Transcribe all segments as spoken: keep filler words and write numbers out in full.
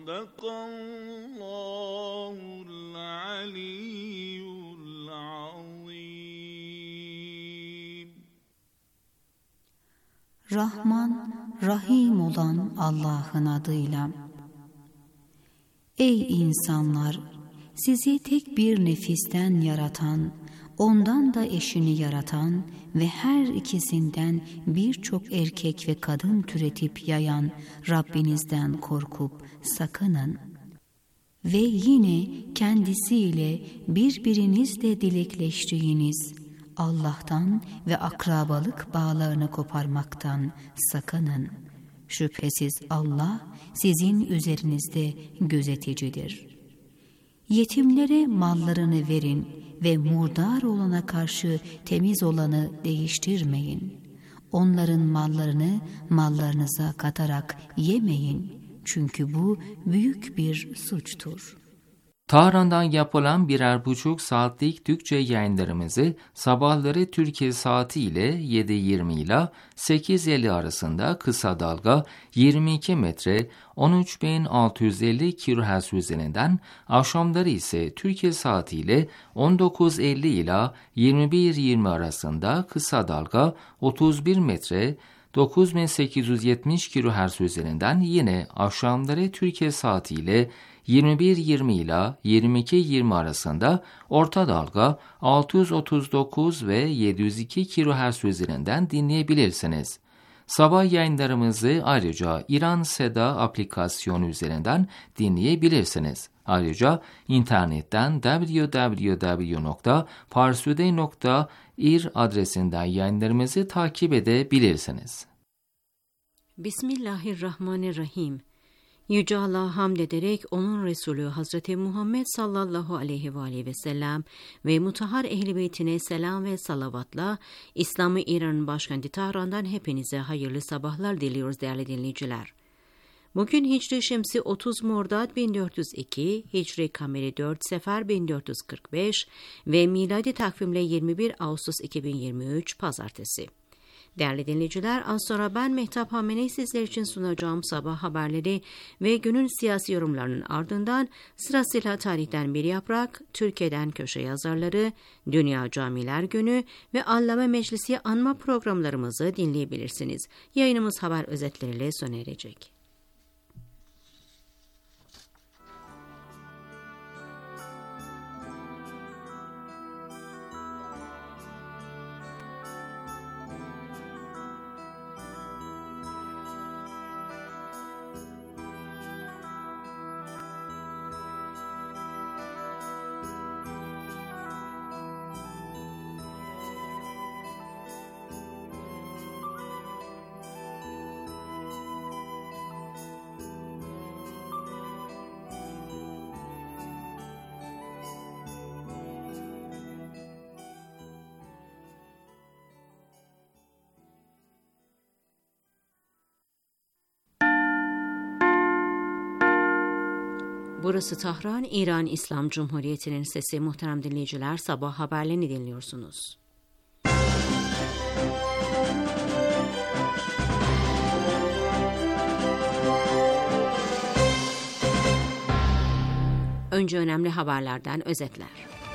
Sadakallahul aliyyul azim. Rahman, Rahim olan Allah'ın adıyla. Ey insanlar! Sizi tek bir nefisten yaratan, ondan da eşini yaratan ve her ikisinden birçok erkek ve kadın türetip yayan Rabbinizden korkup sakının. Ve yine kendisiyle birbirinizle dilekleştiğiniz Allah'tan ve akrabalık bağlarını koparmaktan sakının. Şüphesiz Allah sizin üzerinizde gözeticidir. Yetimlere mallarını verin ve murdar olana karşı temiz olanı değiştirmeyin. Onların mallarını mallarınıza katarak yemeyin. Çünkü bu büyük bir suçtur. Tahran'dan yapılan birer buçuk saatlik Türkçe yayınlarımızı sabahları Türkiye saati ile yedi yirmi ile sekiz elli arasında kısa dalga yirmi iki metre on üç bin altı yüz elli kilohertz üzerinden, akşamları ise Türkiye saati ile on dokuz elli ile yirmi bir yirmi arasında kısa dalga otuz bir metre dokuz bin sekiz yüz yetmiş kilohertz üzerinden, yine akşamları Türkiye saati ile yirmi bir yirmi ile yirmi iki yirmi arasında orta dalga altı yüz otuz dokuz ve yedi yüz iki kilohertz üzerinden dinleyebilirsiniz. Sabah yayınlarımızı ayrıca İran Seda aplikasyonu üzerinden dinleyebilirsiniz. Ayrıca internetten double-u double-u double-u nokta parsuday nokta ir adresinden yayınlarımızı takip edebilirsiniz. Bismillahirrahmanirrahim. Yüce Allah'a hamd ederek onun Resulü Hazreti Muhammed sallallahu aleyhi ve aleyhi ve sellem ve mutahhar ehl-i beytine selam ve salavatla İslam'ı İran'ın başkenti Tahran'dan hepinize hayırlı sabahlar diliyoruz değerli dinleyiciler. Bugün Hicri Şemsi otuz Mordad bin dört yüz iki, Hicri Kameri dört Sefer bin dört yüz kırk beş ve miladi takvimle yirmi bir Ağustos iki bin yirmi üç Pazartesi. Değerli dinleyiciler, az sonra ben Mehtap Hameney sizler için sunacağım sabah haberleri ve günün siyasi yorumlarının ardından sırasıyla tarihten bir yaprak, Türkiye'den köşe yazarları, Dünya Camiler Günü ve Allame Meclisi anma programlarımızı dinleyebilirsiniz. Yayınımız haber özetleriyle sona erecek. Burası Tahran, İran İslam Cumhuriyeti'nin sesi. Muhterem dinleyiciler, sabah haberlerini dinliyorsunuz. Önce önemli haberlerden özetler.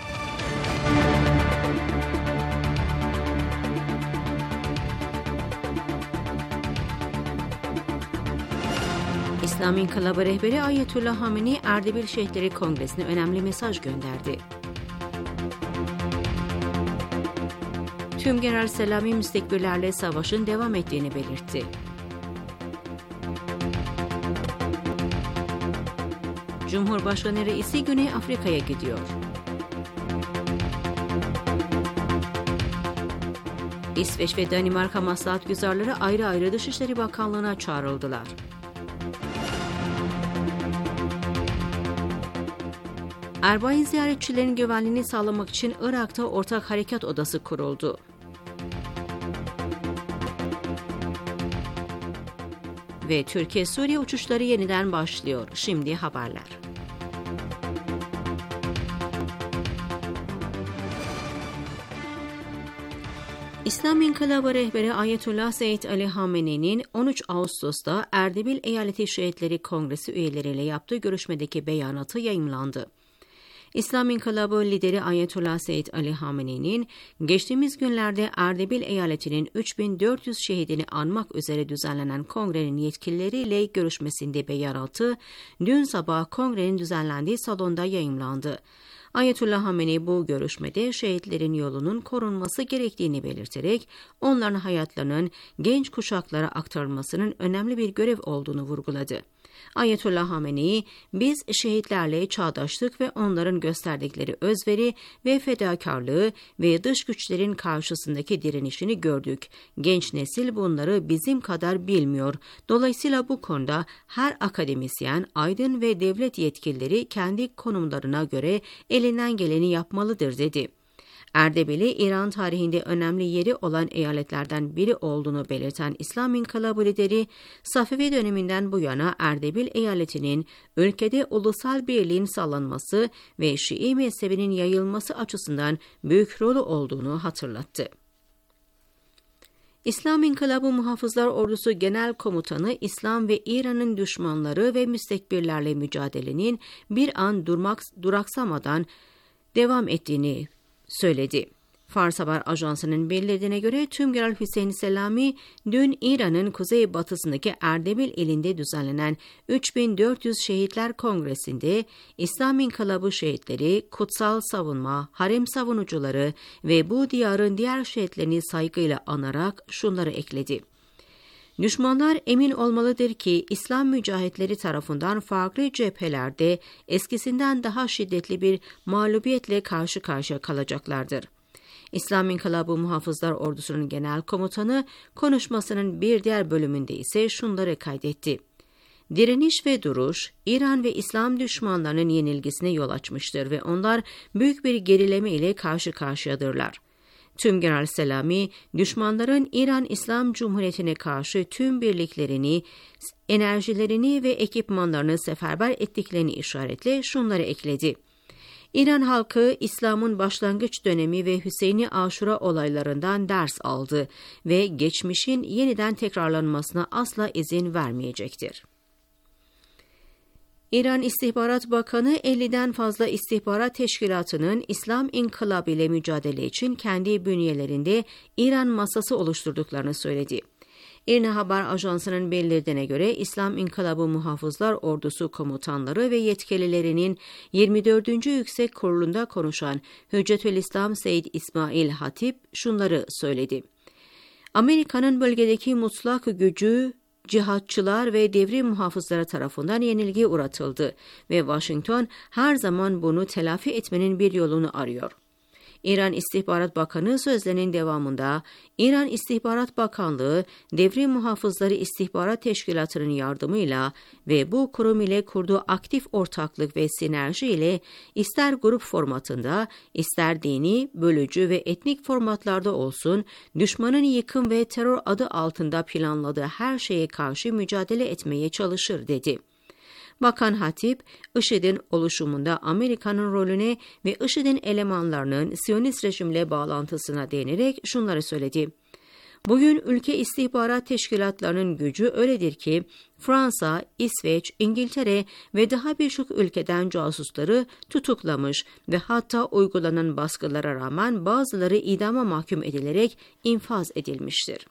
İslam İnkılabı rehberi Ayetullah Hamenei Erdebil Şehitleri Kongresi'ne önemli mesaj gönderdi. Tümgeneral Selami müstekbirlerle savaşın devam ettiğini belirtti. Cumhurbaşkanı reisi Güney Afrika'ya gidiyor. İsveç ve Danimarka maslahatgüzarları ayrı ayrı Dışişleri Bakanlığı'na çağrıldılar. Erbain ziyaretçilerin güvenliğini sağlamak için Irak'ta ortak harekat odası kuruldu. Ve Türkiye-Suriye uçuşları yeniden başlıyor. Şimdi haberler. İslam İnkılabı rehberi Ayetullah Seyyid Ali Hamene'nin on üç Ağustos'ta Erdebil Eyaleti Şehitleri Kongresi üyeleriyle yaptığı görüşmedeki beyanatı yayımlandı. İslam İnkılabı lideri Ayetullah Seyyid Ali Hamene'nin geçtiğimiz günlerde Erdebil eyaletinin üç bin dört yüz şehidini anmak üzere düzenlenen kongrenin yetkilileriyle görüşmesinde beyanatı dün sabah kongrenin düzenlendiği salonda yayımlandı. Ayetullah Hamenei bu görüşmede şehitlerin yolunun korunması gerektiğini belirterek onların hayatlarının genç kuşaklara aktarılmasının önemli bir görev olduğunu vurguladı. Ayetullah Hamenei, biz şehitlerle çağdaştık ve onların gösterdikleri özveri ve fedakarlığı ve dış güçlerin karşısındaki direnişini gördük. Genç nesil bunları bizim kadar bilmiyor. Dolayısıyla bu konuda her akademisyen, aydın ve devlet yetkilileri kendi konumlarına göre elinden geleni yapmalıdır dedi. Erdebil'i İran tarihinde önemli yeri olan eyaletlerden biri olduğunu belirten İslam İnkılabı lideri, Safevi döneminden bu yana Erdebil eyaletinin ülkede ulusal birliğin sağlanması ve Şii mezhebinin yayılması açısından büyük rolü olduğunu hatırlattı. İslam İnkılabı Muhafızlar Ordusu Genel Komutanı, İslam ve İran'ın düşmanları ve müstekbirlerle mücadelenin bir an durmak, duraksamadan devam ettiğini söyledi. Fars Haber Ajansı'nın bildirdiğine göre Tümgeneral Hüseyin Selami dün İran'ın kuzeybatısındaki Erdebil ilinde düzenlenen üç bin dört yüz Şehitler Kongresi'nde İslam İnkılabı şehitleri, kutsal savunma, harem savunucuları ve bu diyarın diğer şehitlerini saygıyla anarak şunları ekledi. Düşmanlar emin olmalıdır ki İslam mücahitleri tarafından farklı cephelerde eskisinden daha şiddetli bir mağlubiyetle karşı karşıya kalacaklardır. İslam İnkılabı Muhafızlar Ordusu'nun genel komutanı konuşmasının bir diğer bölümünde ise şunları kaydetti. Direniş ve duruş, İran ve İslam düşmanlarının yenilgisine yol açmıştır ve onlar büyük bir gerileme ile karşı karşıyadırlar. Tümgeneral Selami, düşmanların İran İslam Cumhuriyeti'ne karşı tüm birliklerini, enerjilerini ve ekipmanlarını seferber ettiklerini işaretle şunları ekledi. İran halkı İslam'ın başlangıç dönemi ve Hüseyni Aşura olaylarından ders aldı ve geçmişin yeniden tekrarlanmasına asla izin vermeyecektir. İran İstihbarat Bakanı elliden fazla istihbarat teşkilatının İslam İnkılabı ile mücadele için kendi bünyelerinde İran masası oluşturduklarını söyledi. İRNA Haber Ajansı'nın bildirdiğine göre İslam İnkılabı Muhafızlar Ordusu komutanları ve yetkililerinin yirmi dördüncü Yüksek Kurulu'nda konuşan Hüccetülislam Seyyid İsmail Hatip şunları söyledi. Amerika'nın bölgedeki mutlak gücü cihatçılar ve devrim muhafızları tarafından yenilgiye uğratıldı ve Washington her zaman bunu telafi etmenin bir yolunu arıyor. İran İstihbarat Bakanı sözlerinin devamında, İran İstihbarat Bakanlığı, Devrim Muhafızları İstihbarat Teşkilatı'nın yardımıyla ve bu kurum ile kurduğu aktif ortaklık ve sinerji ile ister grup formatında, ister dini, bölücü ve etnik formatlarda olsun, düşmanın yıkım ve terör adı altında planladığı her şeye karşı mücadele etmeye çalışır dedi. Bakan Hatip, IŞİD'in oluşumunda Amerika'nın rolüne ve IŞİD'in elemanlarının Siyonist rejimle bağlantısına değinerek şunları söyledi. Bugün ülke istihbarat teşkilatlarının gücü öyledir ki Fransa, İsveç, İngiltere ve daha birçok ülkeden casusları tutuklamış ve hatta uygulanan baskılara rağmen bazıları idama mahkum edilerek infaz edilmiştir.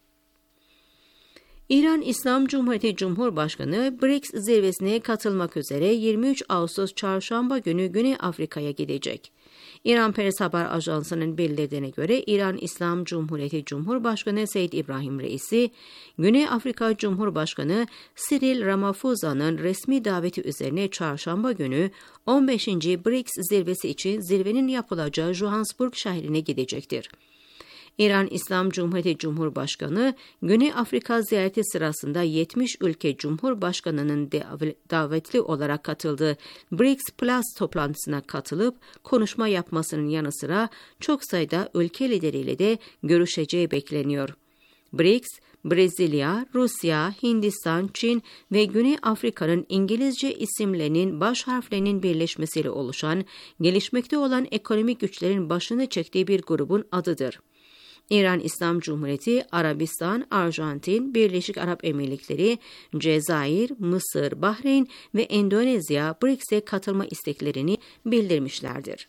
İran İslam Cumhuriyeti Cumhurbaşkanı B R I C S zirvesine katılmak üzere yirmi üç Ağustos Çarşamba günü Güney Afrika'ya gidecek. İran Press Haber Ajansı'nın bildirdiğine göre İran İslam Cumhuriyeti Cumhurbaşkanı Seyyid İbrahim Reisi, Güney Afrika Cumhurbaşkanı Cyril Ramaphosa'nın resmi daveti üzerine Çarşamba günü on beşinci B R I C S zirvesi için zirvenin yapılacağı Johannesburg şehrine gidecektir. İran İslam Cumhuriyeti Cumhurbaşkanı, Güney Afrika ziyareti sırasında yetmiş ülke Cumhurbaşkanı'nın davetli olarak katıldığı B R I C S Plus toplantısına katılıp konuşma yapmasının yanı sıra çok sayıda ülke lideriyle de görüşeceği bekleniyor. B R I C S, Brezilya, Rusya, Hindistan, Çin ve Güney Afrika'nın İngilizce isimlerinin baş harflerinin birleşmesiyle oluşan, gelişmekte olan ekonomik güçlerin başını çektiği bir grubun adıdır. İran İslam Cumhuriyeti, Arabistan, Arjantin, Birleşik Arap Emirlikleri, Cezayir, Mısır, Bahreyn ve Endonezya B R I C S'e katılma isteklerini bildirmişlerdir.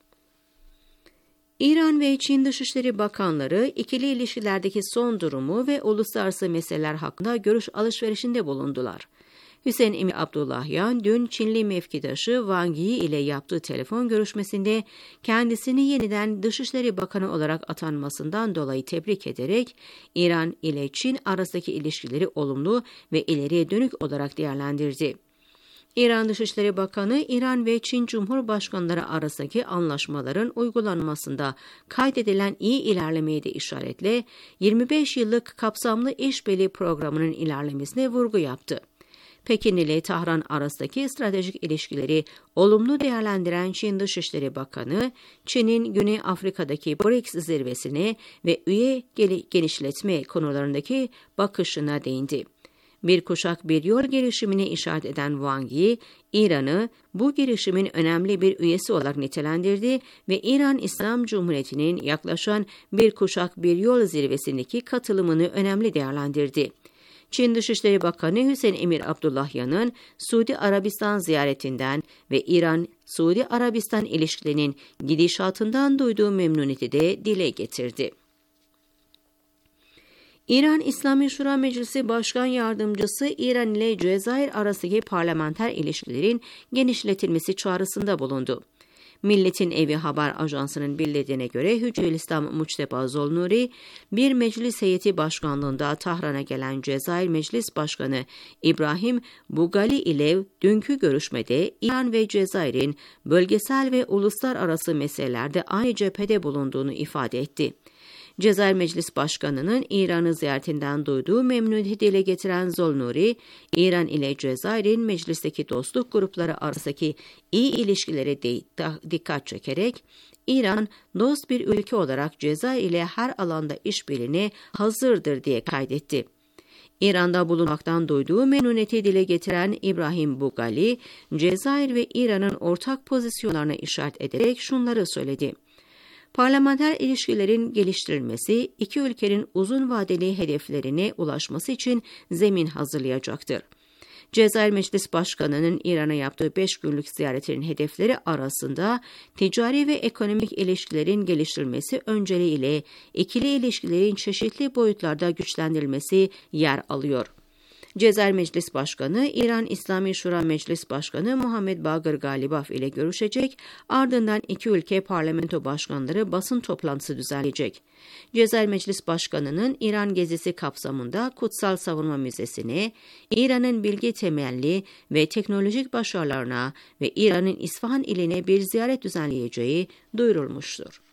İran ve Çin Dışişleri Bakanları ikili ilişkilerdeki son durumu ve uluslararası meseleler hakkında görüş alışverişinde bulundular. Hüseyin Emir Abdullahyan dün Çinli mevkidaşı Wang Yi ile yaptığı telefon görüşmesinde kendisini yeniden Dışişleri Bakanı olarak atanmasından dolayı tebrik ederek İran ile Çin arasındaki ilişkileri olumlu ve ileriye dönük olarak değerlendirdi. İran Dışişleri Bakanı, İran ve Çin Cumhurbaşkanları arasındaki anlaşmaların uygulanmasında kaydedilen iyi ilerlemeye de işaretle yirmi beş yıllık kapsamlı işbirliği programının ilerlemesine vurgu yaptı. Pekin ile Tahran arasındaki stratejik ilişkileri olumlu değerlendiren Çin Dışişleri Bakanı, Çin'in Güney Afrika'daki B R I C S zirvesine ve üye genişletme konularındaki bakışına değindi. Bir kuşak bir yol girişimine işaret eden Wang Yi, İran'ı bu girişimin önemli bir üyesi olarak nitelendirdi ve İran İslam Cumhuriyeti'nin yaklaşan bir kuşak bir yol zirvesindeki katılımını önemli değerlendirdi. Çin Dışişleri Bakanı Hüseyin Emir Abdullahyan'ın Suudi Arabistan ziyaretinden ve İran-Suudi Arabistan ilişkilerinin gidişatından duyduğu memnuniyeti de dile getirdi. İran İslami Şura Meclisi Başkan Yardımcısı İran ile Cezayir arasındaki parlamenter ilişkilerin genişletilmesi çağrısında bulundu. Milletin Evi Haber Ajansı'nın bildirdiğine göre Hücrelislam Muçteba Zolnuri, bir meclis heyeti başkanlığında Tahran'a gelen Cezayir Meclis Başkanı İbrahim Bugali ile dünkü görüşmede İran ve Cezayir'in bölgesel ve uluslararası meselelerde aynı cephede bulunduğunu ifade etti. Cezayir Meclis Başkanı'nın İran'ı ziyaretinden duyduğu memnuniyeti dile getiren Zolnuri, İran ile Cezayir'in meclisteki dostluk grupları arasındaki iyi ilişkilere de dikkat çekerek, İran, dost bir ülke olarak Cezayir ile her alanda işbirliğine hazırdır diye kaydetti. İran'da bulunmaktan duyduğu memnuniyeti dile getiren İbrahim Bugali, Cezayir ve İran'ın ortak pozisyonlarına işaret ederek şunları söyledi. Parlamenter ilişkilerin geliştirilmesi, iki ülkenin uzun vadeli hedeflerine ulaşması için zemin hazırlayacaktır. Cezayir Meclis Başkanı'nın İran'a yaptığı beş günlük ziyaretinin hedefleri arasında ticari ve ekonomik ilişkilerin geliştirilmesi önceliğiyle ikili ilişkilerin çeşitli boyutlarda güçlendirilmesi yer alıyor. Cezayir Meclis Başkanı, İran İslami Şura Meclis Başkanı Muhammed Bagir Galibaf ile görüşecek, ardından iki ülke parlamento başkanları basın toplantısı düzenleyecek. Cezayir Meclis Başkanı'nın İran gezisi kapsamında Kutsal Savunma Müzesi'ne, İran'ın bilgi temelli ve teknolojik başarılarına ve İran'ın İsfahan iline bir ziyaret düzenleyeceği duyurulmuştur.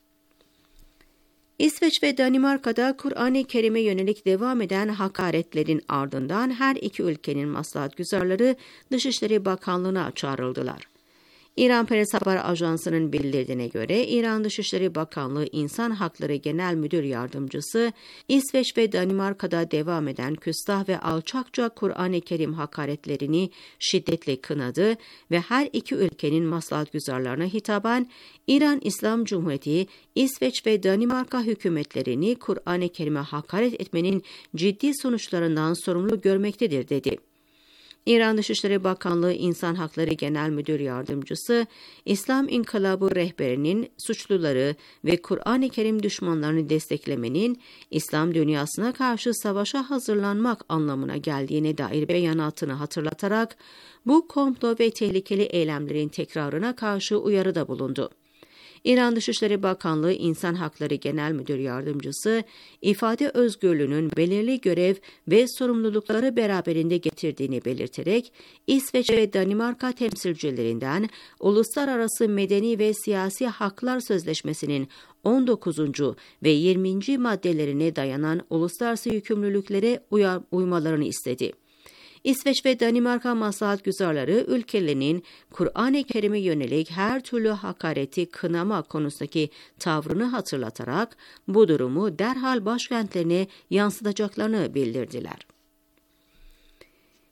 İsveç ve Danimarka'da Kur'an-ı Kerim'e yönelik devam eden hakaretlerin ardından her iki ülkenin maslahatgüzarları Dışişleri Bakanlığı'na çağrıldılar. İran Press Haber Ajansı'nın bildirdiğine göre İran Dışişleri Bakanlığı İnsan Hakları Genel Müdür Yardımcısı, İsveç ve Danimarka'da devam eden küstah ve alçakça Kur'an-ı Kerim hakaretlerini şiddetle kınadı ve her iki ülkenin maslahatgüzarlarına hitaben İran İslam Cumhuriyeti, İsveç ve Danimarka hükümetlerini Kur'an-ı Kerim'e hakaret etmenin ciddi sonuçlarından sorumlu görmektedir dedi. İran Dışişleri Bakanlığı İnsan Hakları Genel Müdür Yardımcısı, İslam İnkılabı rehberinin suçluları ve Kur'an-ı Kerim düşmanlarını desteklemenin İslam dünyasına karşı savaşa hazırlanmak anlamına geldiğine dair beyanatını hatırlatarak bu komplo ve tehlikeli eylemlerin tekrarına karşı uyarıda bulundu. İran Dışişleri Bakanlığı İnsan Hakları Genel Müdür Yardımcısı, ifade özgürlüğünün belirli görev ve sorumlulukları beraberinde getirdiğini belirterek, İsveç ve Danimarka temsilcilerinden Uluslararası Medeni ve Siyasi Haklar Sözleşmesi'nin on dokuzuncu ve yirminci maddelerine dayanan uluslararası yükümlülüklere uymalarını istedi. İsveç ve Danimarka maslahatgüzarları ülkelerinin Kur'an-ı Kerim'e yönelik her türlü hakareti kınama konusundaki tavrını hatırlatarak bu durumu derhal başkentlerine yansıtacaklarını bildirdiler.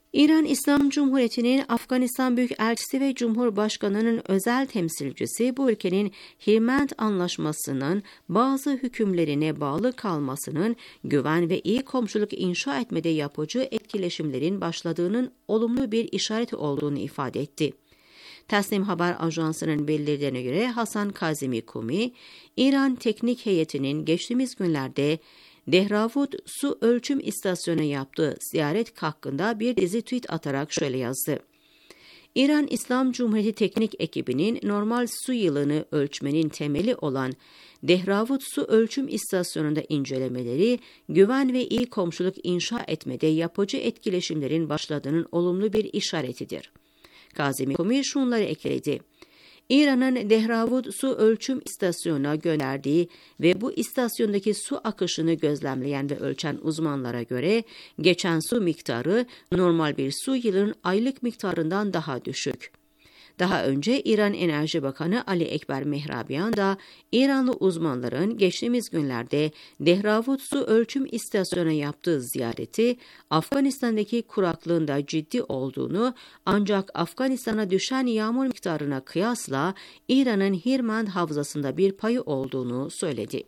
İran İslam Cumhuriyeti'nin Afganistan Büyükelçisi ve Cumhurbaşkanı'nın özel temsilcisi bu ülkenin Hirment Anlaşması'nın bazı hükümlerine bağlı kalmasının güven ve iyi komşuluk inşa etmede yapıcı etkileşimlerin başladığının olumlu bir işaret olduğunu ifade etti. Tasnim Haber Ajansı'nın bildirdiğine göre Hasan Kazemi Kumi, İran Teknik Heyeti'nin geçtiğimiz günlerde Dehravud Su Ölçüm İstasyonu'na yaptığı ziyaret hakkında bir dizi tweet atarak şöyle yazdı. İran İslam Cumhuriyeti Teknik Ekibi'nin normal su yılını ölçmenin temeli olan Dehravud Su Ölçüm İstasyonu'nda incelemeleri, güven ve iyi komşuluk inşa etmede yapıcı etkileşimlerin başladığının olumlu bir işaretidir. Kazemi Kumi şunları ekledi. İran'ın Dehravud Su Ölçüm İstasyonu'na gönderdiği ve bu istasyondaki su akışını gözlemleyen ve ölçen uzmanlara göre geçen su miktarı normal bir su yılının aylık miktarından daha düşük. Daha önce İran Enerji Bakanı Ali Ekber Mehrabian da İranlı uzmanların geçtiğimiz günlerde Dehravud Su Ölçüm İstasyonu'na yaptığı ziyareti Afganistan'daki kuraklığın da ciddi olduğunu ancak Afganistan'a düşen yağmur miktarına kıyasla İran'ın Hirmand Havzası'nda bir payı olduğunu söyledi.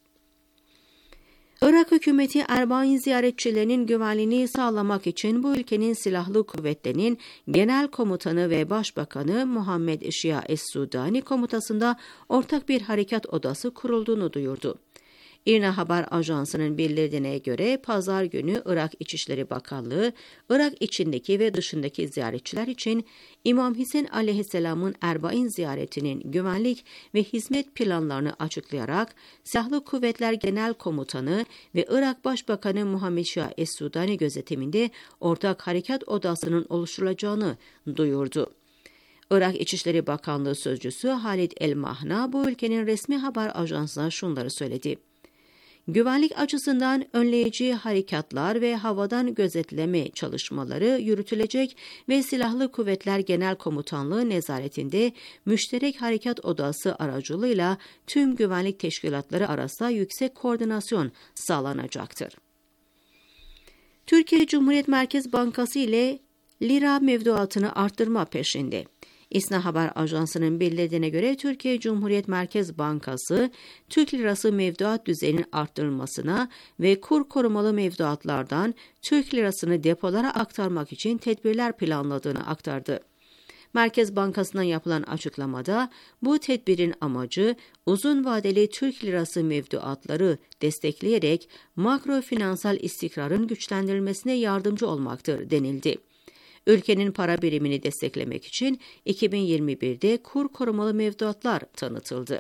Irak hükümeti Erbain ziyaretçilerinin güvenliğini sağlamak için bu ülkenin silahlı kuvvetlerinin genel komutanı ve başbakanı Muhammed Şia Es-Sudani komutasında ortak bir harekat odası kurulduğunu duyurdu. İRNA Haber Ajansı'nın bildirdiğine göre pazar günü Irak İçişleri Bakanlığı, Irak içindeki ve dışındaki ziyaretçiler için İmam Hüseyin Aleyhisselam'ın Erbain ziyaretinin güvenlik ve hizmet planlarını açıklayarak Silahlı Kuvvetler Genel Komutanı ve Irak Başbakanı Muhammed Şia Es-Sudani gözetiminde ortak harekat odasının oluşturulacağını duyurdu. Irak İçişleri Bakanlığı Sözcüsü Halid El-Mahna bu ülkenin resmi haber ajansına şunları söyledi. Güvenlik açısından önleyici harekatlar ve havadan gözetleme çalışmaları yürütülecek ve Silahlı Kuvvetler Genel Komutanlığı nezaretinde Müşterek Harekat Odası aracılığıyla tüm güvenlik teşkilatları arasında yüksek koordinasyon sağlanacaktır. Türkiye Cumhuriyet Merkez Bankası ile lira mevduatını arttırma peşinde. İSNA Haber Ajansı'nın bildirdiğine göre Türkiye Cumhuriyet Merkez Bankası, Türk lirası mevduat düzeyinin arttırılmasına ve kur korumalı mevduatlardan Türk lirasını depolara aktarmak için tedbirler planladığını aktardı. Merkez Bankası'ndan yapılan açıklamada bu tedbirin amacı uzun vadeli Türk lirası mevduatları destekleyerek makro finansal istikrarın güçlendirilmesine yardımcı olmaktır denildi. Ülkenin para birimini desteklemek için iki bin yirmi birde kur korumalı mevduatlar tanıtıldı.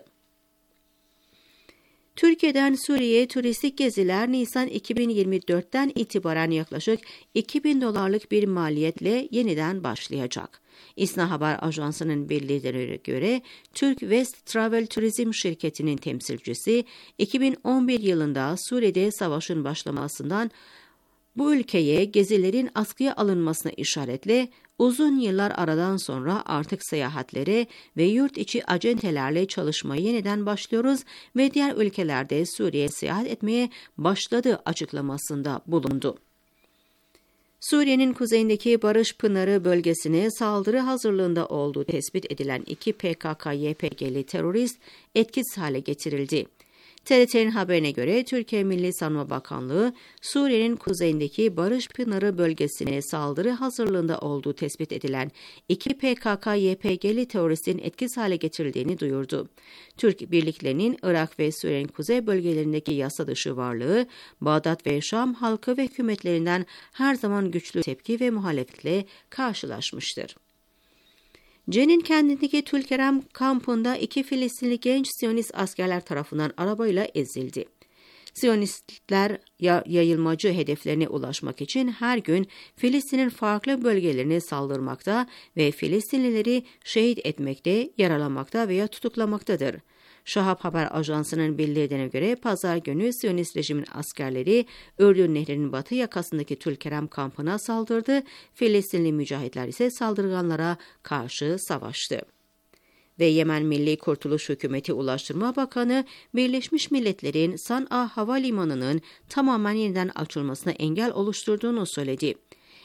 Türkiye'den Suriye'ye turistik geziler Nisan iki bin yirmi dörtten itibaren yaklaşık iki bin dolarlık bir maliyetle yeniden başlayacak. İSNA Haber Ajansı'nın bildirdiğine göre Türk West Travel Turizm şirketinin temsilcisi iki bin on bir yılında Suriye'de savaşın başlamasından bu ülkeye gezilerin askıya alınmasına işaretle uzun yıllar aradan sonra artık seyahatlere ve yurt içi acentelerle çalışmaya yeniden başlıyoruz ve diğer ülkelerde Suriye'ye seyahat etmeye başladığı açıklamasında bulundu. Suriye'nin kuzeyindeki Barış Pınarı bölgesine saldırı hazırlığında olduğu tespit edilen iki P K K Y P G'li terörist etkisiz hale getirildi. T R T'nin haberine göre Türkiye Milli Savunma Bakanlığı, Suriye'nin kuzeyindeki Barış Pınarı bölgesine saldırı hazırlığında olduğu tespit edilen iki P K K Y P G'li teröristin etkisiz hale getirildiğini duyurdu. Türk birliklerinin Irak ve Suriye'nin kuzey bölgelerindeki yasa dışı varlığı, Bağdat ve Şam halkı ve hükümetlerinden her zaman güçlü tepki ve muhalefetle karşılaşmıştır. Cenin kendindeki Tülkerem kampında iki Filistinli genç Siyonist askerler tarafından arabayla ezildi. Siyonistler yayılmacı hedeflerine ulaşmak için her gün Filistin'in farklı bölgelerine saldırmakta ve Filistinlileri şehit etmekte, yaralamakta veya tutuklamaktadır. Şahap Haber Ajansı'nın bildirdiğine göre pazar günü Siyonist rejimin askerleri Ürdün Nehri'nin batı yakasındaki Tülkerem kampına saldırdı, Filistinli mücahitler ise saldırganlara karşı savaştı. Ve Yemen Milli Kurtuluş Hükümeti Ulaştırma Bakanı, Birleşmiş Milletler'in San'a Havalimanı'nın tamamen yeniden açılmasına engel oluşturduğunu söyledi.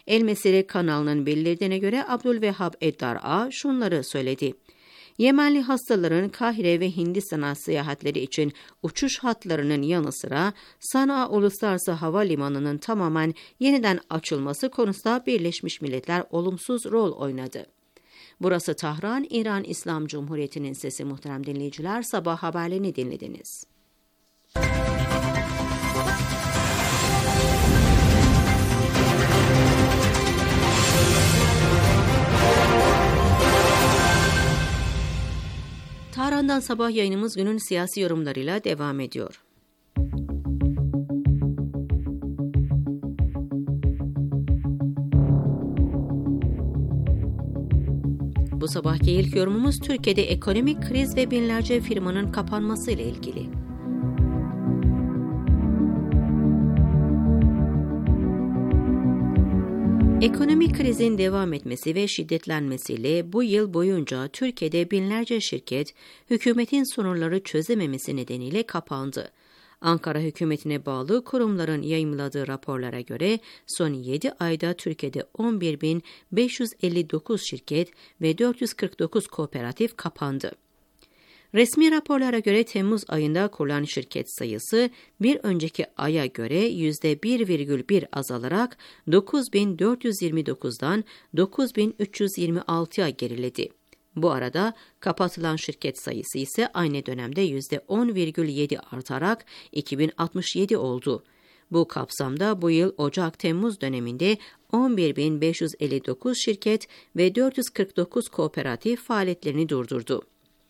El Mesire kanalının bildirdiğine göre Abdülvehhab Eddar'a şunları söyledi. Yemenli hastaların Kahire ve Hindistan'a seyahatleri için uçuş hatlarının yanı sıra Sanaa Uluslararası Havalimanı'nın tamamen yeniden açılması konusunda Birleşmiş Milletler olumsuz rol oynadı. Burası Tahran, İran İslam Cumhuriyeti'nin sesi. Muhterem dinleyiciler, sabah haberlerini dinlediniz. Tahran'dan sabah yayınımız günün siyasi yorumlarıyla devam ediyor. Bu sabahki ilk yorumumuz Türkiye'de ekonomik kriz ve binlerce firmanın kapanması ile ilgili. Ekonomik krizin devam etmesi ve şiddetlenmesiyle bu yıl boyunca Türkiye'de binlerce şirket hükümetin sorunları çözememesi nedeniyle kapandı. Ankara hükümetine bağlı kurumların yayımladığı raporlara göre son yedi ayda Türkiye'de on bir bin beş yüz elli dokuz şirket ve dört yüz kırk dokuz kooperatif kapandı. Resmi raporlara göre Temmuz ayında kurulan şirket sayısı bir önceki aya göre yüzde bir virgül bir azalarak dokuz bin dört yüz yirmi dokuzdan dokuz bin üç yüz yirmi altıya geriledi. Bu arada kapatılan şirket sayısı ise aynı dönemde yüzde on virgül yedi artarak iki bin altmış yedi oldu. Bu kapsamda bu yıl Ocak-Temmuz döneminde on bir bin beş yüz elli dokuz şirket ve dört yüz kırk dokuz kooperatif faaliyetlerini durdurdu.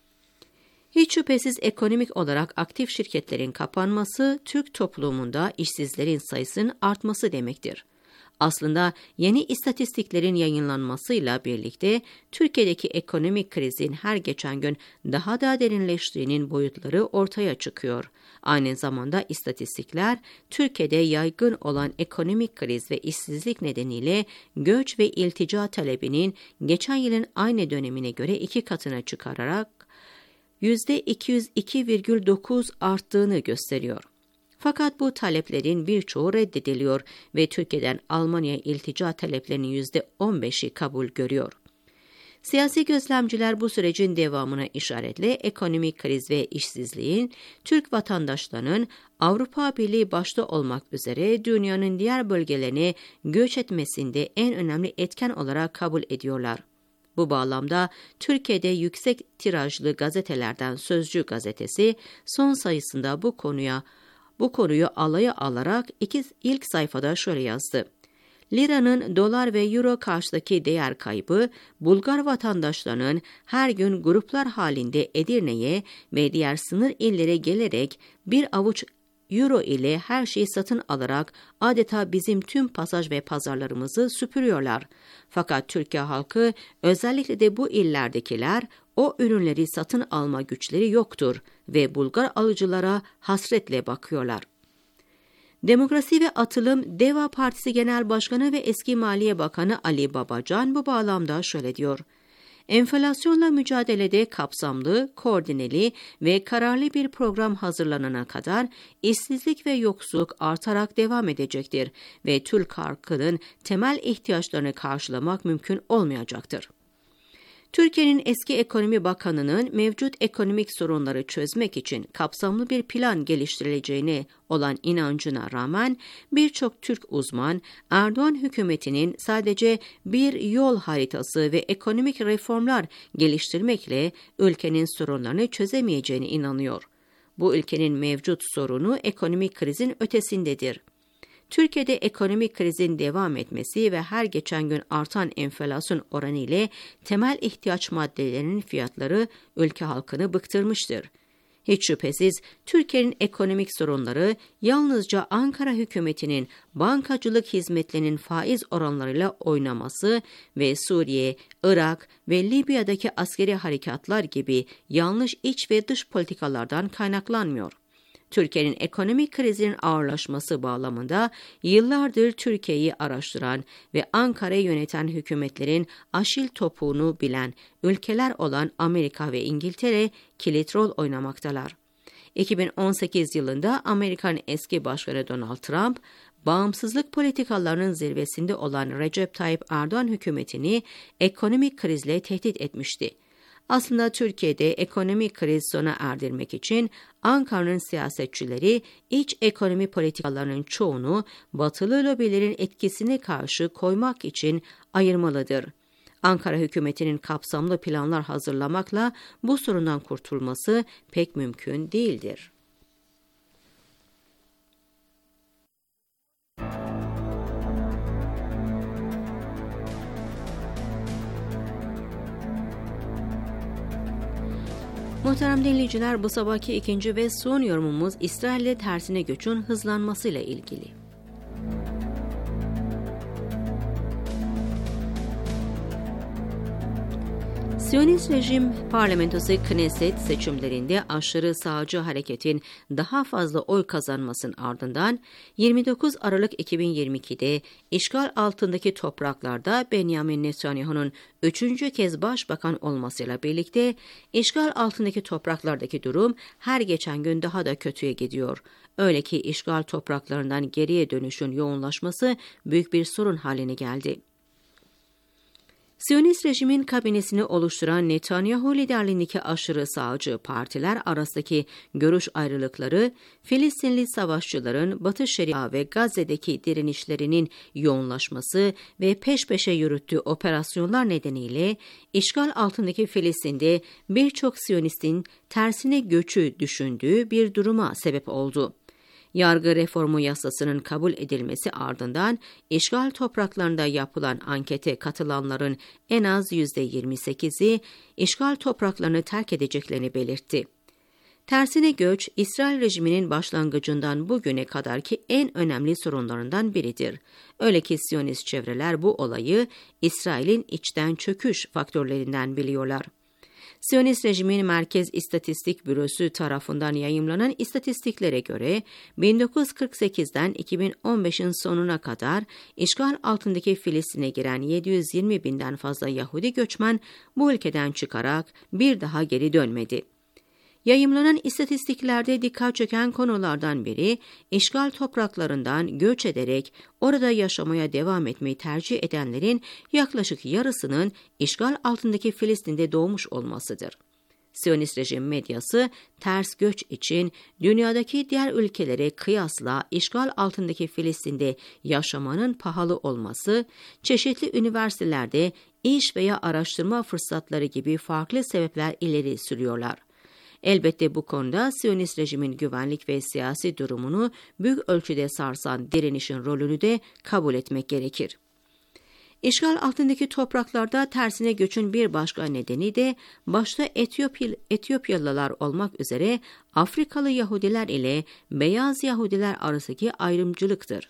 Hiç şüphesiz ekonomik olarak aktif şirketlerin kapanması, Türk toplumunda işsizlerin sayısının artması demektir. Aslında yeni istatistiklerin yayınlanmasıyla birlikte Türkiye'deki ekonomik krizin her geçen gün daha da derinleştiğinin boyutları ortaya çıkıyor. Aynı zamanda istatistikler Türkiye'de yaygın olan ekonomik kriz ve işsizlik nedeniyle göç ve iltica talebinin geçen yılın aynı dönemine göre iki katına çıkararak yüzde iki yüz iki virgül dokuz arttığını gösteriyor. Fakat bu taleplerin birçoğu reddediliyor ve Türkiye'den Almanya'ya iltica taleplerinin yüzde on beşi kabul görüyor. Siyasi gözlemciler bu sürecin devamına işaretle ekonomik kriz ve işsizliğin Türk vatandaşlarının Avrupa Birliği başta olmak üzere dünyanın diğer bölgelerine göç etmesinde en önemli etken olarak kabul ediyorlar. Bu bağlamda Türkiye'de yüksek tirajlı gazetelerden Sözcü gazetesi son sayısında bu konuya bu konuyu alaya alarak iki, ilk sayfada şöyle yazdı. Liranın dolar ve euro karşıdaki değer kaybı, Bulgar vatandaşlarının her gün gruplar halinde Edirne'ye ve diğer sınır illere gelerek bir avuç euro ile her şeyi satın alarak adeta bizim tüm pasaj ve pazarlarımızı süpürüyorlar. Fakat Türkiye halkı, özellikle de bu illerdekiler, o ürünleri satın alma güçleri yoktur ve Bulgar alıcılara hasretle bakıyorlar. Demokrasi ve Atılım Deva Partisi Genel Başkanı ve eski Maliye Bakanı Ali Babacan bu bağlamda şöyle diyor. Enflasyonla mücadelede kapsamlı, koordineli ve kararlı bir program hazırlanana kadar işsizlik ve yoksulluk artarak devam edecektir ve Türk halkının temel ihtiyaçlarını karşılamak mümkün olmayacaktır. Türkiye'nin eski ekonomi bakanının mevcut ekonomik sorunları çözmek için kapsamlı bir plan geliştirileceğine olan inancına rağmen birçok Türk uzman Erdoğan hükümetinin sadece bir yol haritası ve ekonomik reformlar geliştirmekle ülkenin sorunlarını çözemeyeceğine inanıyor. Bu ülkenin mevcut sorunu ekonomik krizin ötesindedir. Türkiye'de ekonomik krizin devam etmesi ve her geçen gün artan enflasyon oranı ile temel ihtiyaç maddelerinin fiyatları ülke halkını bıktırmıştır. Hiç şüphesiz Türkiye'nin ekonomik sorunları yalnızca Ankara hükümetinin bankacılık hizmetlerinin faiz oranlarıyla oynaması ve Suriye, Irak ve Libya'daki askeri harekatlar gibi yanlış iç ve dış politikalardan kaynaklanmıyor. Türkiye'nin ekonomik krizinin ağırlaşması bağlamında yıllardır Türkiye'yi araştıran ve Ankara'yı yöneten hükümetlerin aşil topuğunu bilen ülkeler olan Amerika ve İngiltere kilit rol oynamaktalar. iki bin on sekiz yılında Amerikan eski başkanı Donald Trump, bağımsızlık politikalarının zirvesinde olan Recep Tayyip Erdoğan hükümetini ekonomik krizle tehdit etmişti. Aslında Türkiye'de ekonomik kriz sona erdirmek için Ankara'nın siyasetçileri iç ekonomi politikalarının çoğunu batılı lobilerin etkisine karşı koymak için ayırmalıdır. Ankara hükümetinin kapsamlı planlar hazırlamakla bu sorundan kurtulması pek mümkün değildir. Muhterem dinleyiciler, bu sabahki ikinci ve son yorumumuz İsrail'le tersine göçün hızlanmasıyla ilgili. Siyonist rejim parlamentosu Knesset seçimlerinde aşırı sağcı hareketin daha fazla oy kazanmasının ardından yirmi dokuz Aralık iki bin yirmi iki'de işgal altındaki topraklarda Benjamin Netanyahu'nun üçüncü kez başbakan olmasıyla birlikte işgal altındaki topraklardaki durum her geçen gün daha da kötüye gidiyor. Öyle ki işgal topraklarından geriye dönüşün yoğunlaşması büyük bir sorun haline geldi. Siyonist rejimin kabinesini oluşturan Netanyahu liderliğindeki aşırı sağcı partiler arasındaki görüş ayrılıkları, Filistinli savaşçıların Batı Şeria ve Gazze'deki direnişlerinin yoğunlaşması ve peş peşe yürüttüğü operasyonlar nedeniyle işgal altındaki Filistin'de birçok Siyonistin tersine göçü düşündüğü bir duruma sebep oldu. Yargı reformu yasasının kabul edilmesi ardından işgal topraklarında yapılan ankete katılanların en az yüzde yirmi sekizi işgal topraklarını terk edeceklerini belirtti. Tersine göç, İsrail rejiminin başlangıcından bugüne kadarki en önemli sorunlarından biridir. Öyle ki Siyonist çevreler bu olayı İsrail'in içten çöküş faktörlerinden biliyorlar. Siyonist rejimin Merkez İstatistik Bürosu tarafından yayımlanan istatistiklere göre bin dokuz yüz kırk sekiz'den iki bin on beş'in sonuna kadar işgal altındaki Filistin'e giren yedi yüz yirmi binden fazla Yahudi göçmen bu ülkeden çıkarak bir daha geri dönmedi. Yayımlanan istatistiklerde dikkat çeken konulardan biri, işgal topraklarından göç ederek orada yaşamaya devam etmeyi tercih edenlerin yaklaşık yarısının işgal altındaki Filistin'de doğmuş olmasıdır. Siyonist rejim medyası, ters göç için dünyadaki diğer ülkelere kıyasla işgal altındaki Filistin'de yaşamanın pahalı olması, çeşitli üniversitelerde iş veya araştırma fırsatları gibi farklı sebepler ileri sürüyorlar. Elbette bu konuda Siyonist rejimin güvenlik ve siyasi durumunu büyük ölçüde sarsan direnişin rolünü de kabul etmek gerekir. İşgal altındaki topraklarda tersine göçün bir başka nedeni de başta Etiyopya, Etiyopyalılar olmak üzere Afrikalı Yahudiler ile beyaz Yahudiler arasındaki ayrımcılıktır.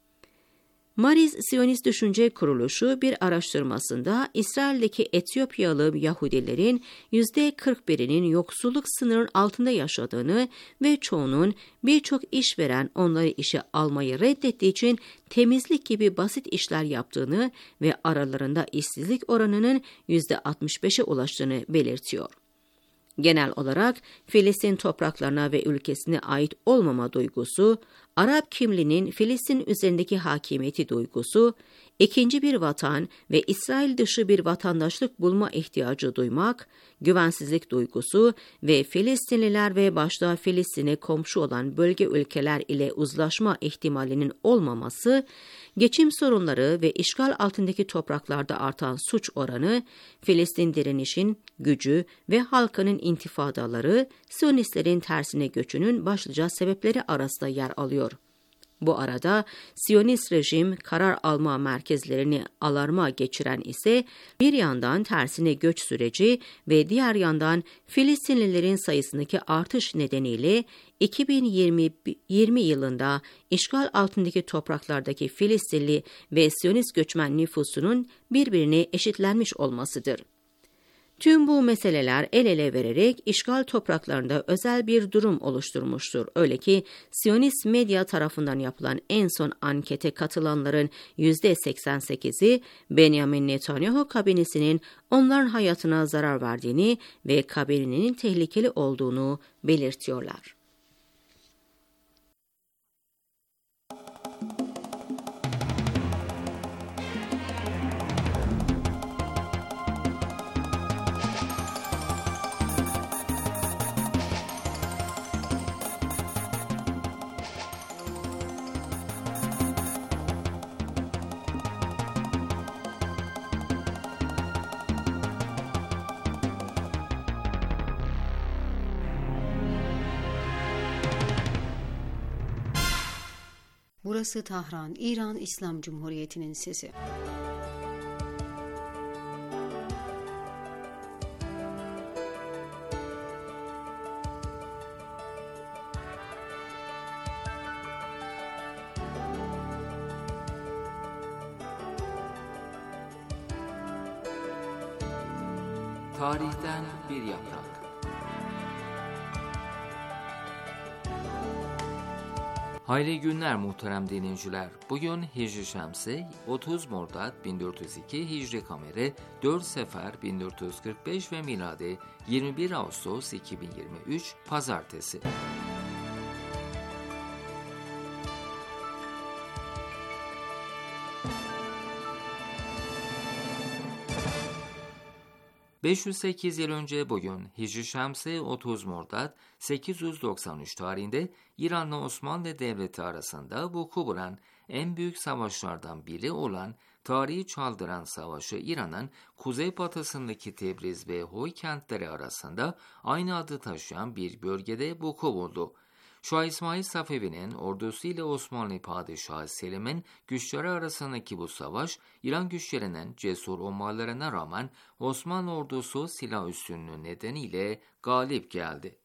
Mariz Siyonist Düşünce Kuruluşu bir araştırmasında İsrail'deki Etiyopyalı Yahudilerin yüzde kırk birinin yoksulluk sınırının altında yaşadığını ve çoğunun birçok işveren onları işe almayı reddettiği için temizlik gibi basit işler yaptığını ve aralarında işsizlik oranının yüzde altmış beş'e ulaştığını belirtiyor. Genel olarak Filistin topraklarına ve ülkesine ait olmama duygusu, Arap kimliğinin Filistin üzerindeki hakimiyeti duygusu, ikinci bir vatan ve İsrail dışı bir vatandaşlık bulma ihtiyacı duymak, güvensizlik duygusu ve Filistinliler ve başta Filistin'e komşu olan bölge ülkeler ile uzlaşma ihtimalinin olmaması, geçim sorunları ve işgal altındaki topraklarda artan suç oranı, Filistin direnişin gücü ve halkının intifadaları, Siyonistlerin tersine göçünün başlıca sebepleri arasında yer alıyor. Bu arada Siyonist rejim karar alma merkezlerini alarma geçiren ise bir yandan tersine göç süreci ve diğer yandan Filistinlilerin sayısındaki artış nedeniyle iki bin yirmi yılında işgal altındaki topraklardaki Filistinli ve Siyonist göçmen nüfusunun birbirine eşitlenmiş olmasıdır. Tüm bu meseleler el ele vererek işgal topraklarında özel bir durum oluşturmuştur. Öyle ki Siyonist medya tarafından yapılan en son ankete katılanların yüzde seksen sekiz'i Benjamin Netanyahu kabinesinin onların hayatına zarar verdiğini ve kabinenin tehlikeli olduğunu belirtiyorlar. Burası Tahran, İran İslam Cumhuriyeti'nin sesi. Tarihten bir yaprak. Hayırlı günler muhterem dinleyiciler. Bugün Hicri Şemsi otuz Mordad bin dört yüz iki, Hicri Kameri dört Sefer bin dört yüz kırk beş ve miladi yirmi bir Ağustos iki bin yirmi üç Pazartesi. beş yüz sekiz yıl önce bugün Hicri Şemsi otuz Mordad sekiz yüz doksan üç tarihinde İran'la Osmanlı Devleti arasında vuku bulan en büyük savaşlardan biri olan tarihi çaldıran savaşı İran'ın kuzeybatısındaki Tebriz ve Huy kentleri arasında aynı adı taşıyan bir bölgede vuku buldu. Şah İsmail Safevi'nin ordusu ile Osmanlı Padişahı Selim'in güçleri arasındaki bu savaş, İran güçlerinin cesur olmalarına rağmen Osmanlı ordusu silah üstünlüğü nedeniyle galip geldi.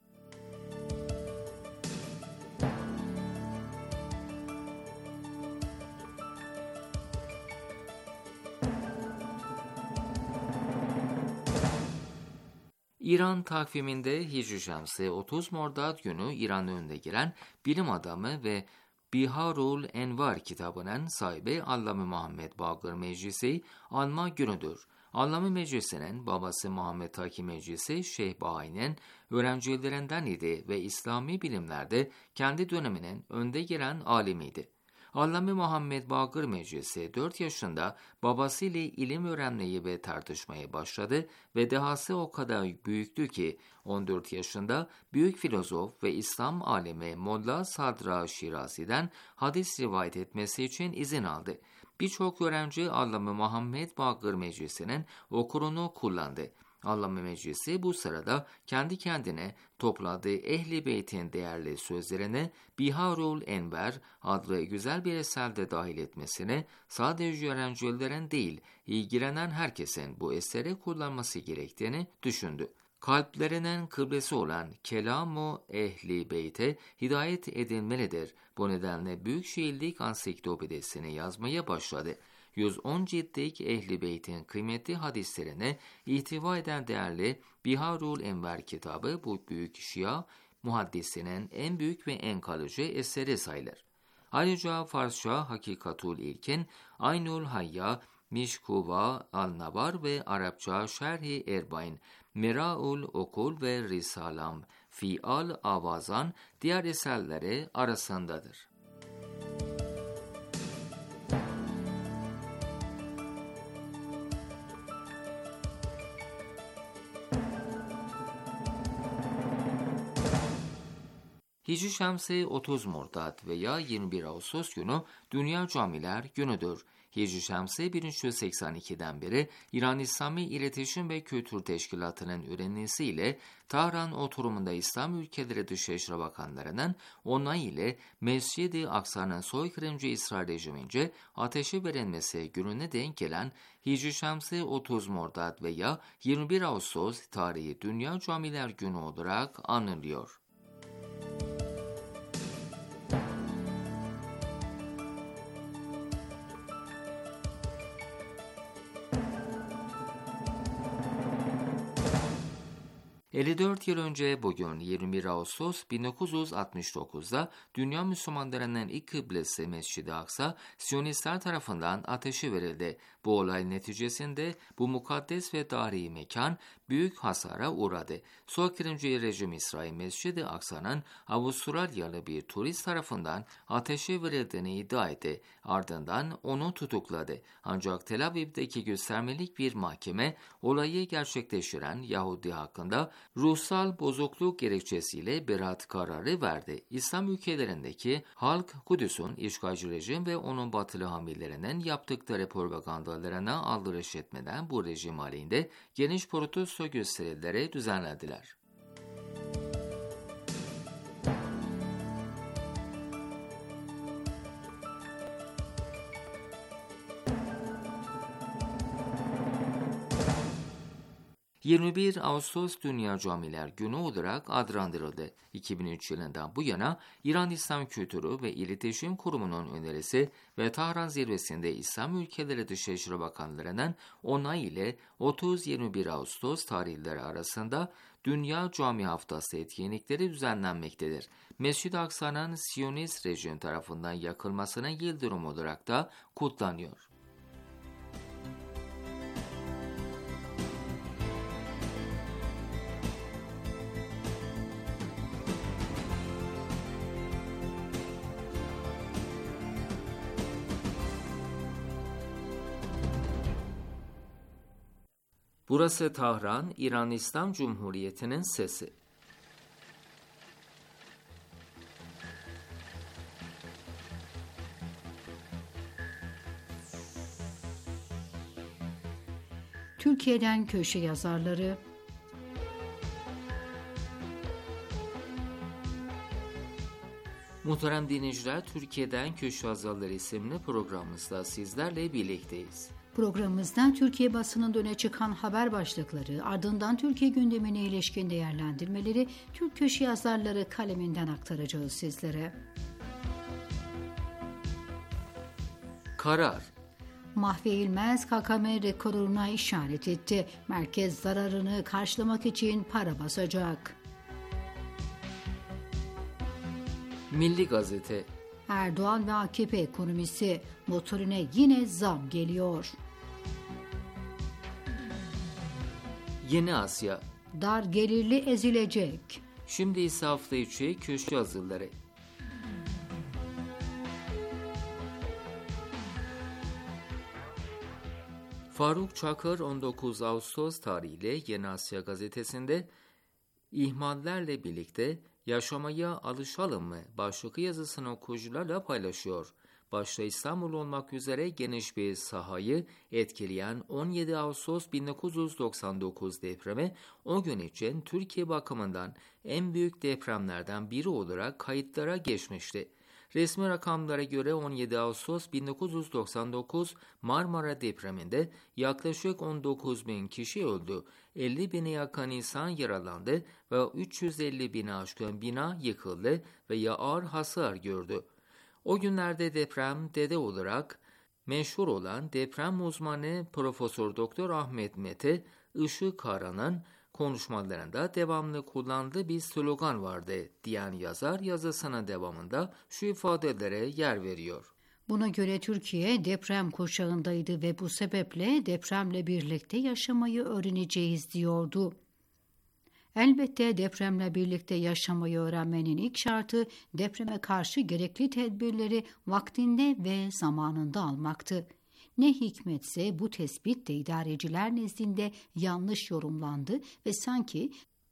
İran takviminde Hicri Şemsi otuz Mordad günü İran'ın önde giren bilim adamı ve Biharul Envar kitabının sahibi Allame Muhammed Baqir Meclisi anma günüdür. Allame Meclisi'nin babası Muhammed Taki Meclisi Şeyh Bahai'nin öğrencilerinden idi ve İslami bilimlerde kendi döneminin önde giren alimiydi. Allame Muhammed Baqir Meclisi dört yaşında babasıyla ilim öğrenmeyi ve tartışmaya başladı ve dehası o kadar büyüktü ki on dört yaşında büyük filozof ve İslam alimi Molla Sadra Şirazi'den hadis rivayet etmesi için izin aldı. Birçok öğrenci Allame Muhammed Baqir Meclisi'nin okulunu kullandı. Allame Meclisi bu sırada kendi kendine topladığı Ehl-i Beyt'in değerli sözlerini Biharul Enver adlı güzel bir eserde dahil etmesini sadece öğrencilerin değil, ilgilenen herkesin bu eseri kullanması gerektiğini düşündü. Kalplerinin kıblesi olan Kelam-ı Ehl-i Beyt'e hidayet edilmelidir. Bu nedenle Büyük Şiirlik Ansiklopedisini yazmaya başladı. yüz on ciltlik Ehl-i Beyt'in kıymetli hadislerine ihtiva eden değerli Biharul Enver kitabı bu büyük Şia muhaddisinin en büyük ve en kalıcı eseri sayılır. Ayrıca Farsça Hakikatul İlkin, Aynul Hayya, Mişkuva Al-Navar ve Arapça Şerhi Erbain, Meraul Okul ve Risalam Fial Avazan diğer eserleri arasındadır. Hicri Şemsi otuz Mordad veya yirmi bir Ağustos günü Dünya Camiler Günüdür. Hicri Şemsi bin üç yüz seksen ikiden beri İran İslami İletişim ve Kültür Teşkilatı'nın öğrenilmesiyle Tahran oturumunda İslam ülkeleri Dışişleri Bakanlarının onayı ile Mescid-i Aksa'nın soykırımcı İsrail rejimince ateşe verilmesi gününe denk gelen Hicri Şemsi otuz Mordad veya yirmi bir Ağustos tarihi Dünya Camiler Günü olarak anılıyor. elli dört yıl önce bugün yirmi bir Ağustos bin dokuz yüz altmış dokuzda dünya Müslümanlarının ilk kıblesi Mescid-i Aksa Siyonistler tarafından ateşe verildi. Bu olay neticesinde bu mukaddes ve tarihi mekan büyük hasara uğradı. Soykırımcı rejim İsrail Mescid-i Aksa'nın Avustralyalı bir turist tarafından ateşe verildiğini iddia etti. Ardından onu tutukladı. Ancak Tel Aviv'deki göstermelik bir mahkeme olayı gerçekleştiren Yahudi hakkında ruhsal bozukluk gerekçesiyle beraat kararı verdi. İslam ülkelerindeki halk Kudüs'ün işgalci rejim ve onun batılı hamillerinin yaptıkları propagandalarına aldırış etmeden bu rejim halinde geniş protesto gösterileri düzenlediler. yirmi bir Ağustos Dünya Camiler Günü olarak adlandırıldı. iki bin üç yılından bu yana İran İslam Kültürü ve İletişim Kurumu'nun önerisi ve Tahran Zirvesi'nde İslam Ülkeleri Dışişleri Bakanlarının onay ile otuz yirmi bir Ağustos tarihleri arasında Dünya Cami Haftası etkinlikleri düzenlenmektedir. Mescid-i Aksa'nın Siyonist rejim tarafından yakılmasına yıl dönümü olarak da kutlanıyor. Burası Tahran, İran İslam Cumhuriyeti'nin sesi. Türkiye'den köşe yazarları. Muhterem dinleyiciler, Türkiye'den Köşe Yazarları isimli programımızda sizlerle birlikteyiz. Programımızda Türkiye basınında öne çıkan haber başlıkları, ardından Türkiye gündemine ilişkin değerlendirmeleri Türk köşe yazarları kaleminden aktaracağız sizlere. Karar. Mahfi İlmez K K M rekoruna işaret etti. Merkez zararını karşılamak için para basacak. Milli Gazete. Erdoğan ve A K P ekonomisi, motorine yine zam geliyor. Yeni Asya. Dar gelirli ezilecek. Şimdi ise hafta içi köşe yazıları. Faruk Çakır on dokuz Ağustos tarihiyle Yeni Asya gazetesinde ihmallerle birlikte yaşamaya alışalım mı başlıklı yazısını okuyucularla paylaşıyor. Başta İstanbul olmak üzere geniş bir sahayı etkileyen on yedi Ağustos bin dokuz yüz doksan dokuz depremi o gün için Türkiye bakımından en büyük depremlerden biri olarak kayıtlara geçmişti. Resmi rakamlara göre on yedi Ağustos bin dokuz yüz doksan dokuz Marmara depreminde yaklaşık on dokuz bin kişi öldü, elli bine yakın insan yaralandı ve üç yüz elli bine aşkın bina yıkıldı veya ağır hasar gördü. O günlerde deprem dede olarak meşhur olan deprem uzmanı Profesör Doktor Ahmet Mete Işıkkara'nın konuşmalarında devamlı kullandığı bir slogan vardı diyen yazar yazısının devamında şu ifadelere yer veriyor. Buna göre Türkiye deprem kuşağındaydı ve bu sebeple depremle birlikte yaşamayı öğreneceğiz diyordu. Elbette depremle birlikte yaşamayı öğrenmenin ilk şartı depreme karşı gerekli tedbirleri vaktinde ve zamanında almaktı. Ne hikmetse bu tespit de idareciler nezdinde yanlış yorumlandı ve sanki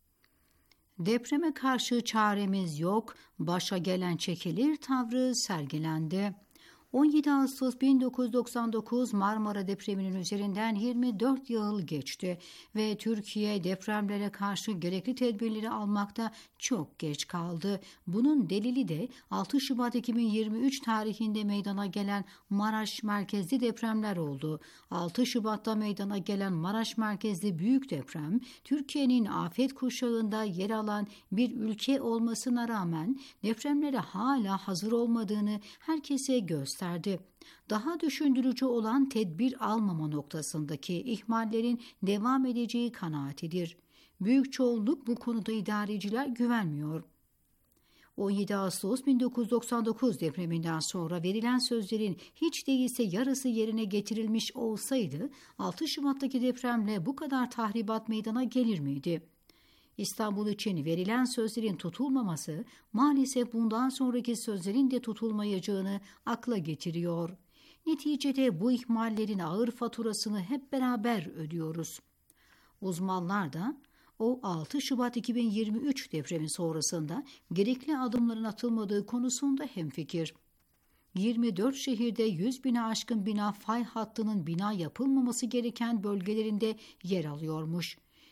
depreme karşı çaremiz yok, başa gelen çekilir tavrı sergilendi. on yedi Ağustos bin dokuz yüz doksan dokuz Marmara depreminin üzerinden yirmi dört yıl geçti ve Türkiye depremlere karşı gerekli tedbirleri almakta çok geç kaldı. Bunun delili de altı Şubat iki bin yirmi üç tarihinde meydana gelen Maraş merkezli depremler oldu. altı Şubat'ta meydana gelen Maraş merkezli büyük deprem, Türkiye'nin afet kuşağında yer alan bir ülke olmasına rağmen depremlere hala hazır olmadığını herkese gösterdi. Daha düşündürücü olan tedbir almama noktasındaki ihmallerin devam edeceği kanaatidir. Büyük çoğunluk bu konuda idareciler güvenmiyor. on yedi Ağustos bin dokuz yüz doksan dokuz depreminden sonra verilen sözlerin hiç değilse yarısı yerine getirilmiş olsaydı altı Şubat'taki depremle bu kadar tahribat meydana gelir miydi? İstanbul için verilen sözlerin tutulmaması maalesef bundan sonraki sözlerin de tutulmayacağını akla getiriyor. Neticede bu ihmallerin ağır faturasını hep beraber ödüyoruz. Uzmanlar da o altı Şubat iki bin yirmi üç depremi sonrasında gerekli adımların atılmadığı konusunda hemfikir. yirmi dört şehirde yüz bine aşkın bina fay hattının bina yapılmaması gereken bölgelerinde yer alıyormuş.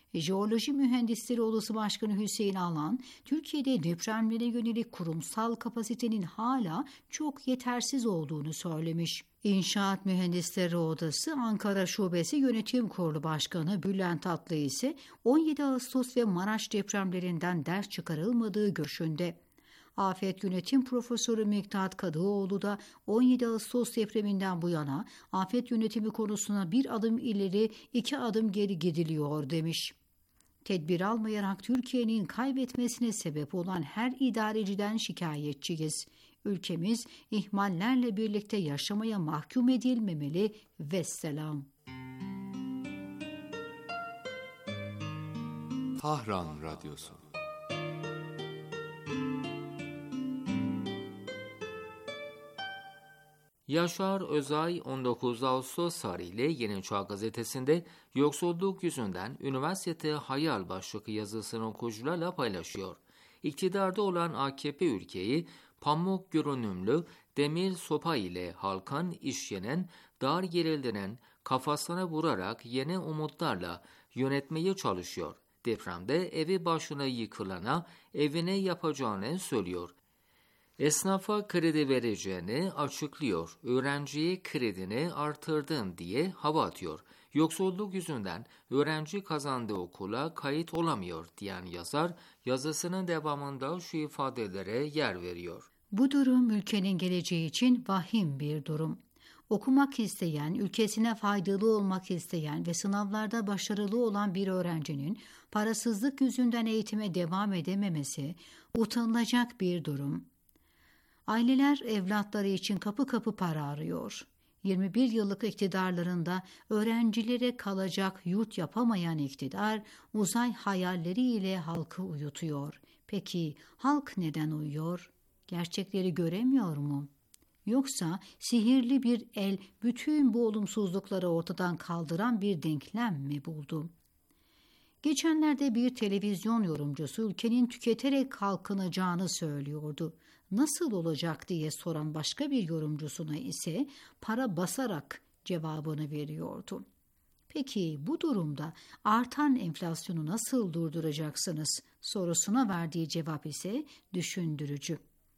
Jeoloji Mühendisleri Odası Başkanı Hüseyin Alan, Türkiye'de depremlere yönelik kurumsal kapasitenin hala çok yetersiz olduğunu söylemiş. İnşaat Mühendisleri Odası Ankara Şubesi Yönetim Kurulu Başkanı Bülent Atlı ise on yedi Ağustos ve Maraş depremlerinden ders çıkarılmadığı görüşünde. Afet Yönetim Profesörü Miktat Kadıoğlu da on yedi Ağustos depreminden bu yana afet yönetimi konusuna bir adım ileri, iki adım geri gidiliyor demiş. Tedbir almayarak Türkiye'nin kaybetmesine sebep olan her idareciden şikayetçiyiz. Ülkemiz ihmallerle birlikte yaşamaya mahkum edilmemeli. Vesselam. Tahran Radyosu. Yaşar Özay on dokuz Ağustos tarihiyle Yeni Çağ Gazetesi'nde yoksulluk yüzünden üniversite hayal başlıklı yazısını okuyucularla paylaşıyor. İktidarda olan A K P ülkeyi pamuk görünümlü demir sopa ile halkın işyenen, dar gerildiren, kafasına vurarak yeni umutlarla yönetmeye çalışıyor. Depremde evi başına yıkılana evine yapacağını söylüyor. Esnafa kredi vereceğini açıklıyor. Öğrenciye kredini artırdın diye hava atıyor. Yoksulluk yüzünden öğrenci kazandığı okula kayıt olamıyor diyen yazar yazısının devamında şu ifadelere yer veriyor. Bu durum ülkenin geleceği için vahim bir durum. Okumak isteyen, ülkesine faydalı olmak isteyen ve sınavlarda başarılı olan bir öğrencinin parasızlık yüzünden eğitime devam edememesi utanılacak bir durum. Aileler evlatları için kapı kapı para arıyor. yirmi bir yıllık iktidarlarında öğrencilere kalacak yurt yapamayan iktidar uzay hayalleriyle halkı uyutuyor. Peki halk neden uyuyor? Gerçekleri göremiyor mu? Yoksa sihirli bir el bütün bu olumsuzlukları ortadan kaldıran bir denklem mi buldu? Geçenlerde bir televizyon yorumcusu ülkenin tüketerek kalkınacağını söylüyordu. Nasıl olacak diye soran başka bir yorumcusuna ise para basarak cevabını veriyordu. Peki bu durumda artan enflasyonu nasıl durduracaksınız sorusuna verdiği cevap ise düşündürücü.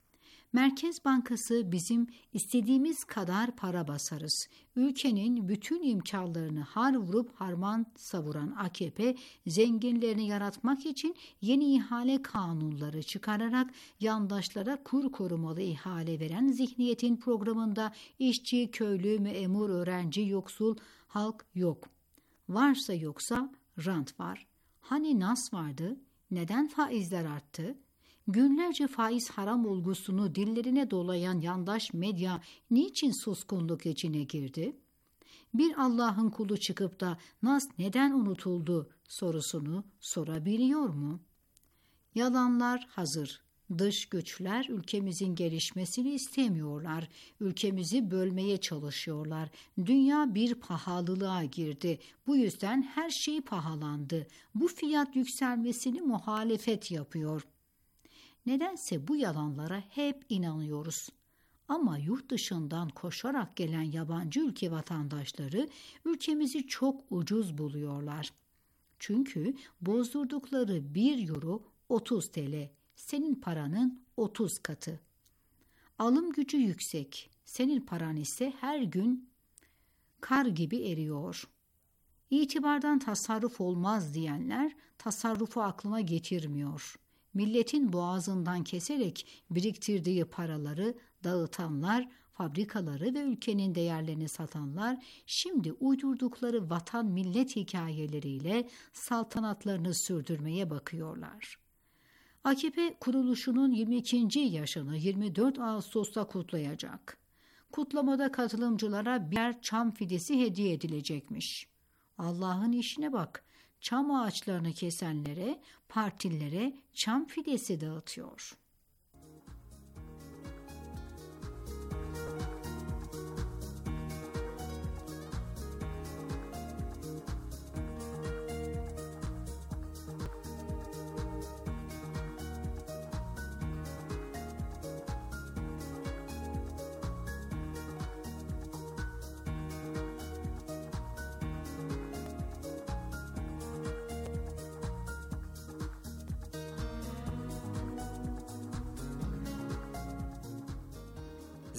Merkez Bankası bizim istediğimiz kadar para basarız. Ülkenin bütün imkanlarını har vurup harman savuran A K P, zenginlerini yaratmak için yeni ihale kanunları çıkararak yandaşlara kur korumalı ihale veren zihniyetin programında işçi, köylü, memur, öğrenci, yoksul, halk yok. Varsa yoksa rant var. Hani nas vardı? Neden faizler arttı? Günlerce faiz haram olgusunu dillerine dolayan yandaş medya niçin suskunluk içine girdi? Bir Allah'ın kulu çıkıp da nas neden unutuldu sorusunu sorabiliyor mu? Yalanlar hazır. Dış güçler ülkemizin gelişmesini istemiyorlar. Ülkemizi bölmeye çalışıyorlar. Dünya bir pahalılığa girdi. Bu yüzden her şey pahalandı. Bu fiyat yükselmesini muhalefet yapıyor. Nedense bu yalanlara hep inanıyoruz. Ama yurt dışından koşarak gelen yabancı ülke vatandaşları ülkemizi çok ucuz buluyorlar. Çünkü bozdurdukları bir euro otuz TL, senin paranın otuz katı. Alım gücü yüksek, senin paran ise her gün kar gibi eriyor. İtibardan tasarruf olmaz diyenler tasarrufu aklına getirmiyor. Milletin boğazından keserek biriktirdiği paraları dağıtanlar, fabrikaları ve ülkenin değerlerini satanlar şimdi uydurdukları vatan millet hikayeleriyle saltanatlarını sürdürmeye bakıyorlar. A K P kuruluşunun yirmi ikinci yaşını yirmi dört Ağustos'ta kutlayacak. Kutlamada katılımcılara birer çam fidesi hediye edilecekmiş. Allah'ın işine bak. Çam ağaçlarını kesenlere, partilere çam fidesi dağıtıyor.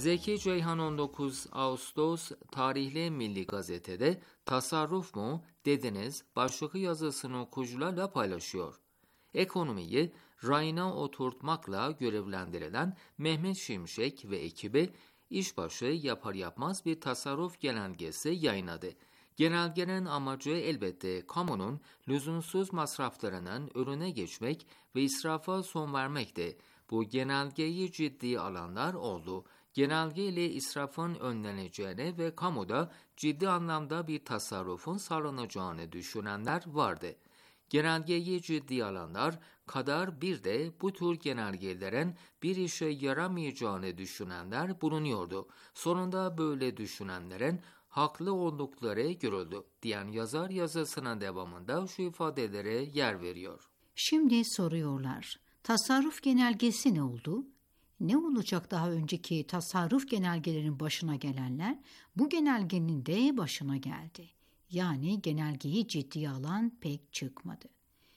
Zeki Ceyhan on dokuz Ağustos tarihli Milli Gazete'de tasarruf mu dediniz başlıklı yazısını okuyucularla paylaşıyor. Ekonomiyi rayına oturtmakla görevlendirilen Mehmet Şimşek ve ekibi işbaşı yapar yapmaz bir tasarruf genelgesi yayınladı. Genelgenin amacı elbette kamunun lüzumsuz masraflarının önüne geçmek ve israfa son vermekti. Bu genelgeyi ciddiye alanlar oldu. Genelge ile israfın önleneceğini ve kamuda ciddi anlamda bir tasarrufun sağlanacağını düşünenler vardı. Genelgeyi ciddiye alanlar kadar bir de bu tür genelgelerin bir işe yaramayacağını düşünenler bulunuyordu. Sonunda böyle düşünenlerin haklı oldukları görüldü diyen yazar yazısının devamında şu ifadelere yer veriyor. Şimdi soruyorlar. Tasarruf genelgesi ne oldu? Ne olacak daha önceki tasarruf genelgelerinin başına gelenler? Bu genelgenin de başına geldi. Yani genelgeyi ciddiye alan pek çıkmadı.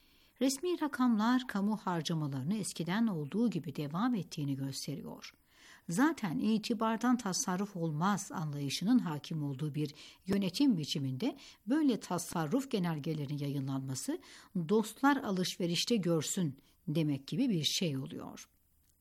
Resmi rakamlar kamu harcamalarını eskiden olduğu gibi devam ettiğini gösteriyor. Zaten itibardan tasarruf olmaz anlayışının hakim olduğu bir yönetim biçiminde böyle tasarruf genelgelerinin yayınlanması dostlar alışverişte görsün demek gibi bir şey oluyor.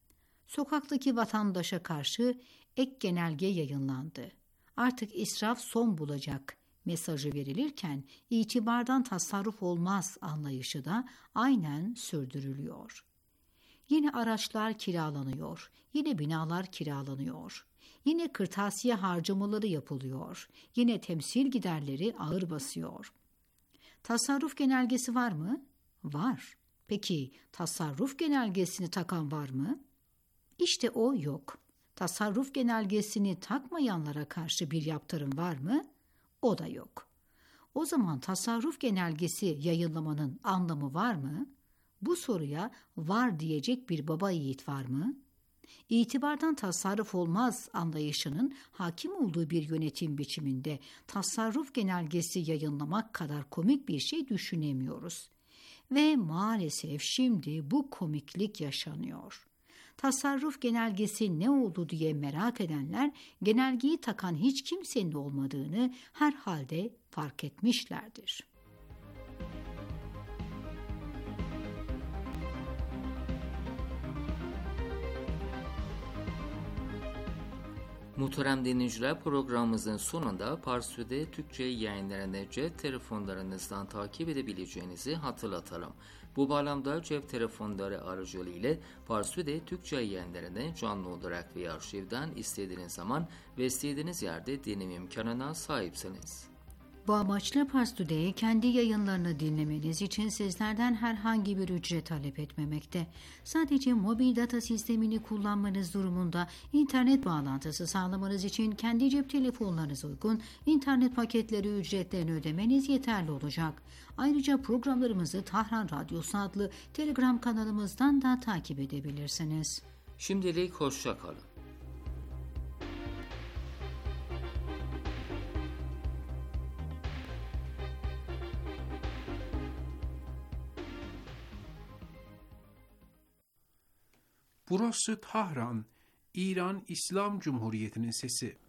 Sokaktaki vatandaşa karşı ek genelge yayınlandı. Artık israf son bulacak mesajı verilirken itibardan tasarruf olmaz anlayışı da aynen sürdürülüyor. Yine araçlar kiralanıyor, yine binalar kiralanıyor, yine kırtasiye harcamaları yapılıyor, yine temsil giderleri ağır basıyor. Tasarruf genelgesi var mı? Var. Peki tasarruf genelgesini takan var mı? İşte o yok. Tasarruf genelgesini takmayanlara karşı bir yaptırım var mı? O da yok. O zaman tasarruf genelgesi yayınlamanın anlamı var mı? Bu soruya var diyecek bir baba yiğit var mı? İtibardan tasarruf olmaz anlayışının hakim olduğu bir yönetim biçiminde tasarruf genelgesi yayınlamak kadar komik bir şey düşünemiyoruz. Ve maalesef şimdi bu komiklik yaşanıyor. Tasarruf genelgesi ne oldu diye merak edenler genelgeyi takan hiç kimsenin olmadığını herhalde fark etmişlerdir. Muhterem dinleyiciler, programımızın sonunda Parsu'da Türkçe yayınlarını cep telefonlarınızdan takip edebileceğinizi hatırlatalım. Bu bağlamda cep telefonları aracılığıyla Parsu'da Türkçe yayınlarını canlı olarak ve arşivden istediğiniz zaman ve istediğiniz yerde dinleme imkanına sahipsiniz. Bu amaçla Pars Today kendi yayınlarını dinlemeniz için sizlerden herhangi bir ücret talep etmemekte. Sadece mobil data sistemini kullanmanız durumunda internet bağlantısı sağlamanız için kendi cep telefonlarınıza uygun internet paketleri ücretlerini ödemeniz yeterli olacak. Ayrıca programlarımızı Tahran Radyosu adlı Telegram kanalımızdan da takip edebilirsiniz. Şimdilik hoşça kalın. Burası Tahran, İran İslam Cumhuriyeti'nin sesi.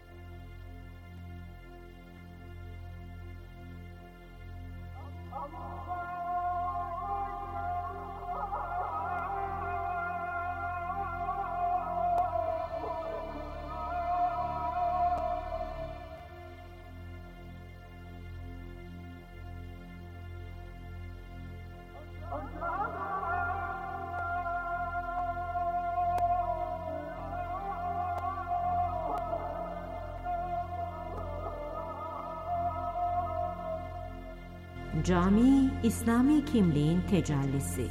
Cami, İslami kimliğin tecellisi.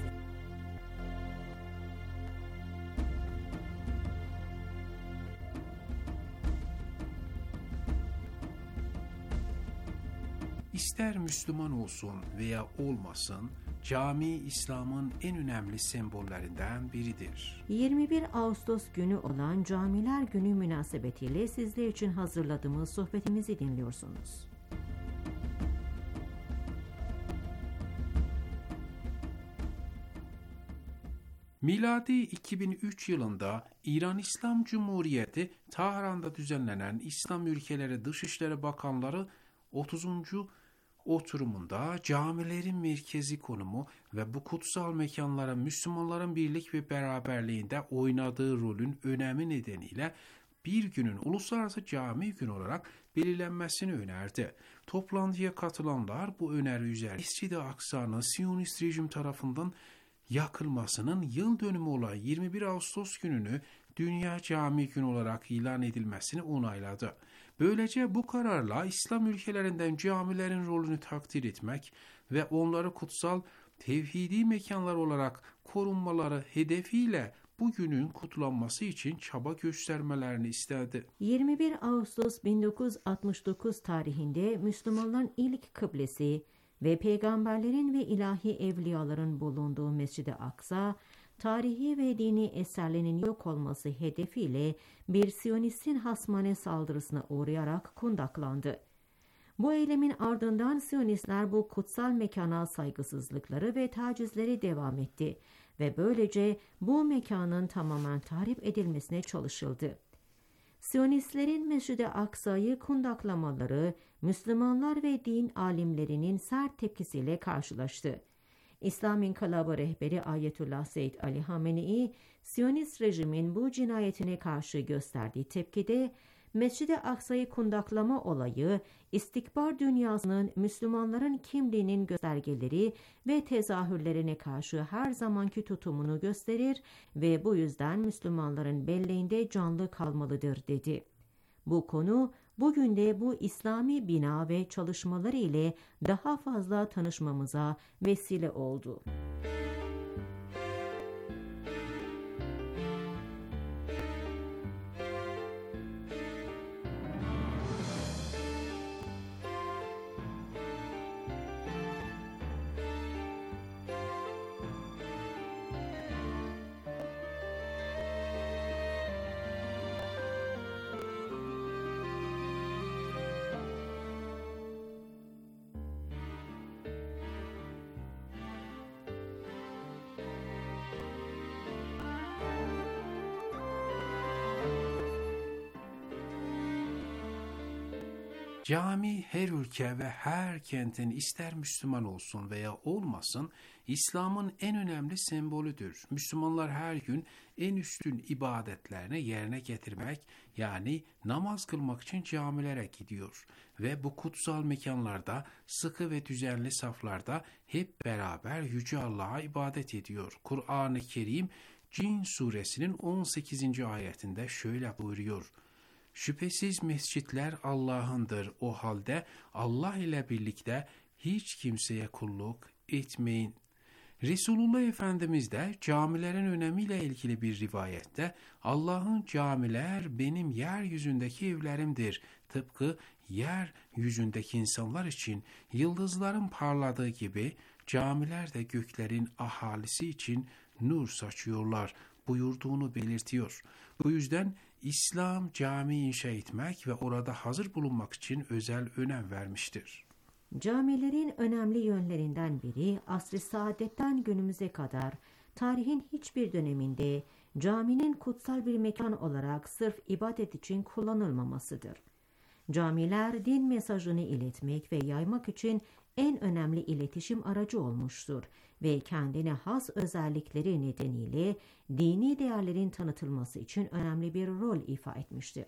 İster Müslüman olsun veya olmasın, cami İslam'ın en önemli sembollerinden biridir. yirmi bir Ağustos günü olan Camiler Günü münasebetiyle sizler için hazırladığımız sohbetimizi dinliyorsunuz. Miladi iki bin üç yılında İran İslam Cumhuriyeti Tahran'da düzenlenen İslam ülkeleri Dışişleri Bakanları otuzuncu oturumunda camilerin merkezi konumu ve bu kutsal mekanlara Müslümanların birlik ve beraberliğinde oynadığı rolün önemi nedeniyle bir günün Uluslararası Cami Günü olarak belirlenmesini önerdi. Toplantıya katılanlar bu öneri üzerine Mescid-i Aksa'nın Siyonist rejim tarafından yakılmasının yıl dönümü olan yirmi bir Ağustos gününü Dünya Cami Günü olarak ilan edilmesini onayladı. Böylece bu kararla İslam ülkelerinden camilerin rolünü takdir etmek ve onları kutsal tevhidi mekanlar olarak korunmaları hedefiyle bugünün kutlanması için çaba göstermelerini istedi. yirmi bir Ağustos bin dokuz yüz altmış dokuz tarihinde Müslümanların ilk kıblesi ve peygamberlerin ve ilahi evliyaların bulunduğu Mescid-i Aksa, tarihi ve dini eserlerinin yok olması hedefiyle bir Siyonistin hasmane saldırısına uğrayarak kundaklandı. Bu eylemin ardından Siyonistler bu kutsal mekana saygısızlıkları ve tacizleri devam etti ve böylece bu mekanın tamamen tahrip edilmesine çalışıldı. Siyonistlerin Mescid-i Aksa'yı kundaklamaları Müslümanlar ve din alimlerinin sert tepkisiyle karşılaştı. İslam İnkılabı rehberi Ayetullah Seyyid Ali Hamenei, Siyonist rejimin bu cinayetine karşı gösterdiği tepkide, Mescid-i Aksa'yı kundaklama olayı, istikbar dünyasının Müslümanların kimliğinin göstergeleri ve tezahürlerine karşı her zamanki tutumunu gösterir ve bu yüzden Müslümanların belleğinde canlı kalmalıdır dedi. Bu konu, bugün de bu İslami bina ve çalışmaları ile daha fazla tanışmamıza vesile oldu. Cami her ülke ve her kentin ister Müslüman olsun veya olmasın İslam'ın en önemli sembolüdür. Müslümanlar her gün en üstün ibadetlerini yerine getirmek yani namaz kılmak için camilere gidiyor ve bu kutsal mekanlarda sıkı ve düzenli saflarda hep beraber Yüce Allah'a ibadet ediyor. Kur'an-ı Kerim Cin suresinin on sekizinci ayetinde şöyle buyuruyor: Şüphesiz mescitler Allah'ındır. O halde Allah ile birlikte hiç kimseye kulluk etmeyin. Resulullah Efendimiz de camilerin önemiyle ilgili bir rivayette Allah'ın camiler benim yeryüzündeki evlerimdir. Tıpkı yeryüzündeki insanlar için yıldızların parladığı gibi camiler de göklerin ahalisi için nur saçıyorlar buyurduğunu belirtiyor. Bu yüzden İslam cami inşa etmek ve orada hazır bulunmak için özel önem vermiştir. Camilerin önemli yönlerinden biri asr-ı saadetten günümüze kadar tarihin hiçbir döneminde caminin kutsal bir mekan olarak sırf ibadet için kullanılmamasıdır. Camiler din mesajını iletmek ve yaymak için en önemli iletişim aracı olmuştur ve kendine has özellikleri nedeniyle dini değerlerin tanıtılması için önemli bir rol ifa etmiştir.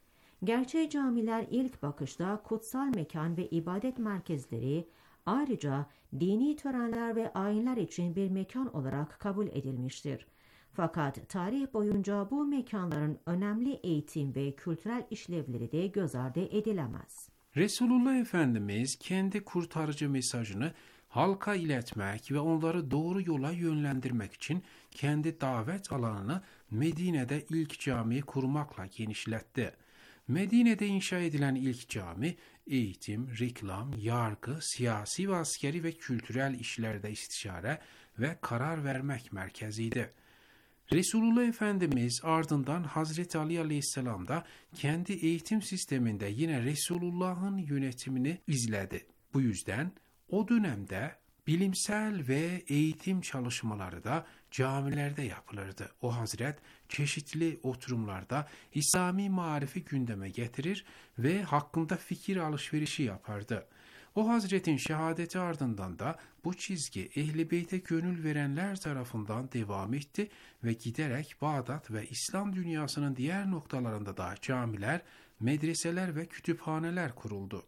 Gerçi camiler ilk bakışta kutsal mekan ve ibadet merkezleri, ayrıca dini törenler ve ayinler için bir mekan olarak kabul edilmiştir. Fakat tarih boyunca bu mekanların önemli eğitim ve kültürel işlevleri de göz ardı edilemez. Resulullah Efendimiz kendi kurtarıcı mesajını halka iletmek ve onları doğru yola yönlendirmek için kendi davet alanını Medine'de ilk camiyi kurmakla genişletti. Medine'de inşa edilen ilk cami, eğitim, reklam, yargı, siyasi ve askeri ve kültürel işlerde istişare ve karar vermek merkeziydi. Resulullah Efendimiz ardından Hazreti Ali Aleyhisselam da kendi eğitim sisteminde yine Resulullah'ın yönetimini izledi. Bu yüzden o dönemde Bilimsel ve eğitim çalışmaları da camilerde yapılırdı. O hazret çeşitli oturumlarda İslami marifi gündeme getirir ve hakkında fikir alışverişi yapardı. O hazretin şehadeti ardından da bu çizgi Ehl-i Beyt'e gönül verenler tarafından devam etti ve giderek Bağdat ve İslam dünyasının diğer noktalarında da camiler, medreseler ve kütüphaneler kuruldu.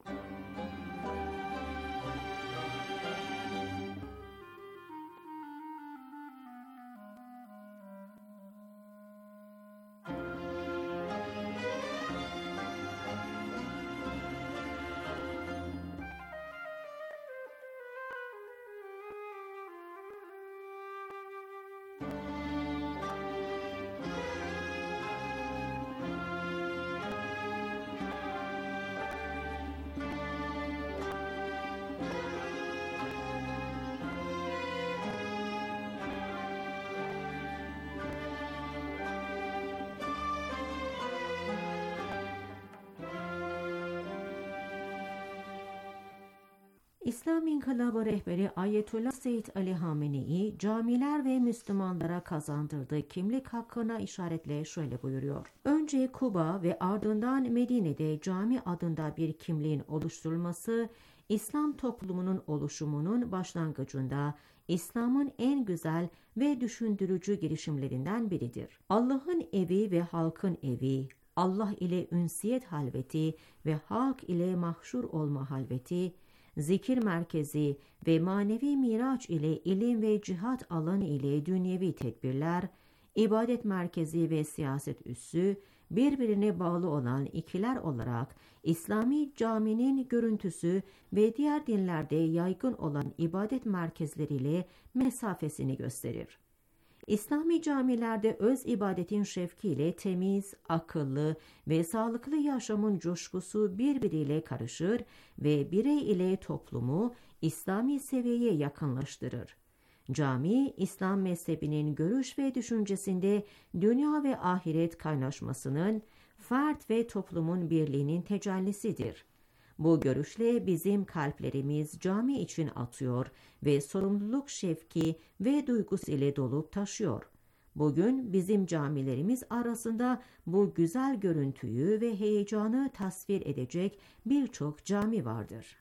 İslam İnkılabı rehberi Ayetullah Seyyid Ali Hamenei, camiler ve Müslümanlara kazandırdığı kimlik hakkına işaretle şöyle buyuruyor. Önce Kuba ve ardından Medine'de cami adında bir kimliğin oluşturulması, İslam toplumunun oluşumunun başlangıcında İslam'ın en güzel ve düşündürücü girişimlerinden biridir. Allah'ın evi ve halkın evi, Allah ile ünsiyet halveti ve halk ile mahşur olma halveti, zikir merkezi ve manevi miraç ile ilim ve cihat alanı ile dünyevi tedbirler, ibadet merkezi ve siyaset üssü, birbirine bağlı olan ikiler olarak İslami caminin görüntüsü ve diğer dinlerde yaygın olan ibadet merkezleriyle mesafesini gösterir. İslami camilerde öz ibadetin şevkiyle temiz, akıllı ve sağlıklı yaşamın coşkusu birbiriyle karışır ve birey ile toplumu İslami seviyeye yakınlaştırır. Cami, İslam mezhebinin görüş ve düşüncesinde dünya ve ahiret kaynaşmasının, fert ve toplumun birliğinin tecellisidir. Bu görüşle bizim kalplerimiz cami için atıyor ve sorumluluk şevki ve duygusu ile dolup taşıyor. Bugün bizim camilerimiz arasında bu güzel görüntüyü ve heyecanı tasvir edecek birçok cami vardır.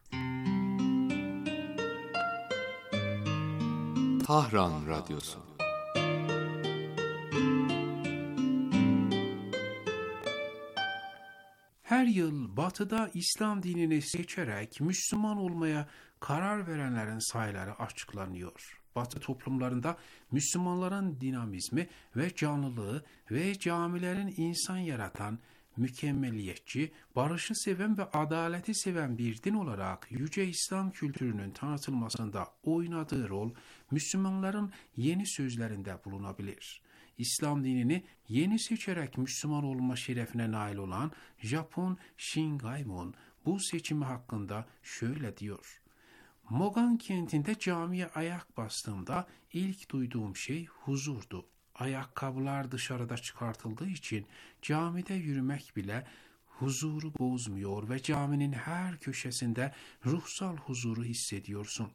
Tahran Radyosu. Her yıl batıda İslam dinini seçerek Müslüman olmaya karar verenlerin sayıları açıklanıyor. Batı toplumlarında Müslümanların dinamizmi ve canlılığı ve camilerin insan yaratan, mükemmeliyetçi, barışı seven ve adaleti seven bir din olarak yüce İslam kültürünün tanıtılmasında oynadığı rol Müslümanların yeni sözlerinde bulunabilir. İslam dinini yeni seçerek Müslüman olma şerefine nail olan Japon Shingaimon bu seçimi hakkında şöyle diyor. Mogan kentinde camiye ayak bastığımda ilk duyduğum şey huzurdu. Ayakkabılar dışarıda çıkartıldığı için camide yürümek bile huzuru bozmuyor ve caminin her köşesinde ruhsal huzuru hissediyorsun.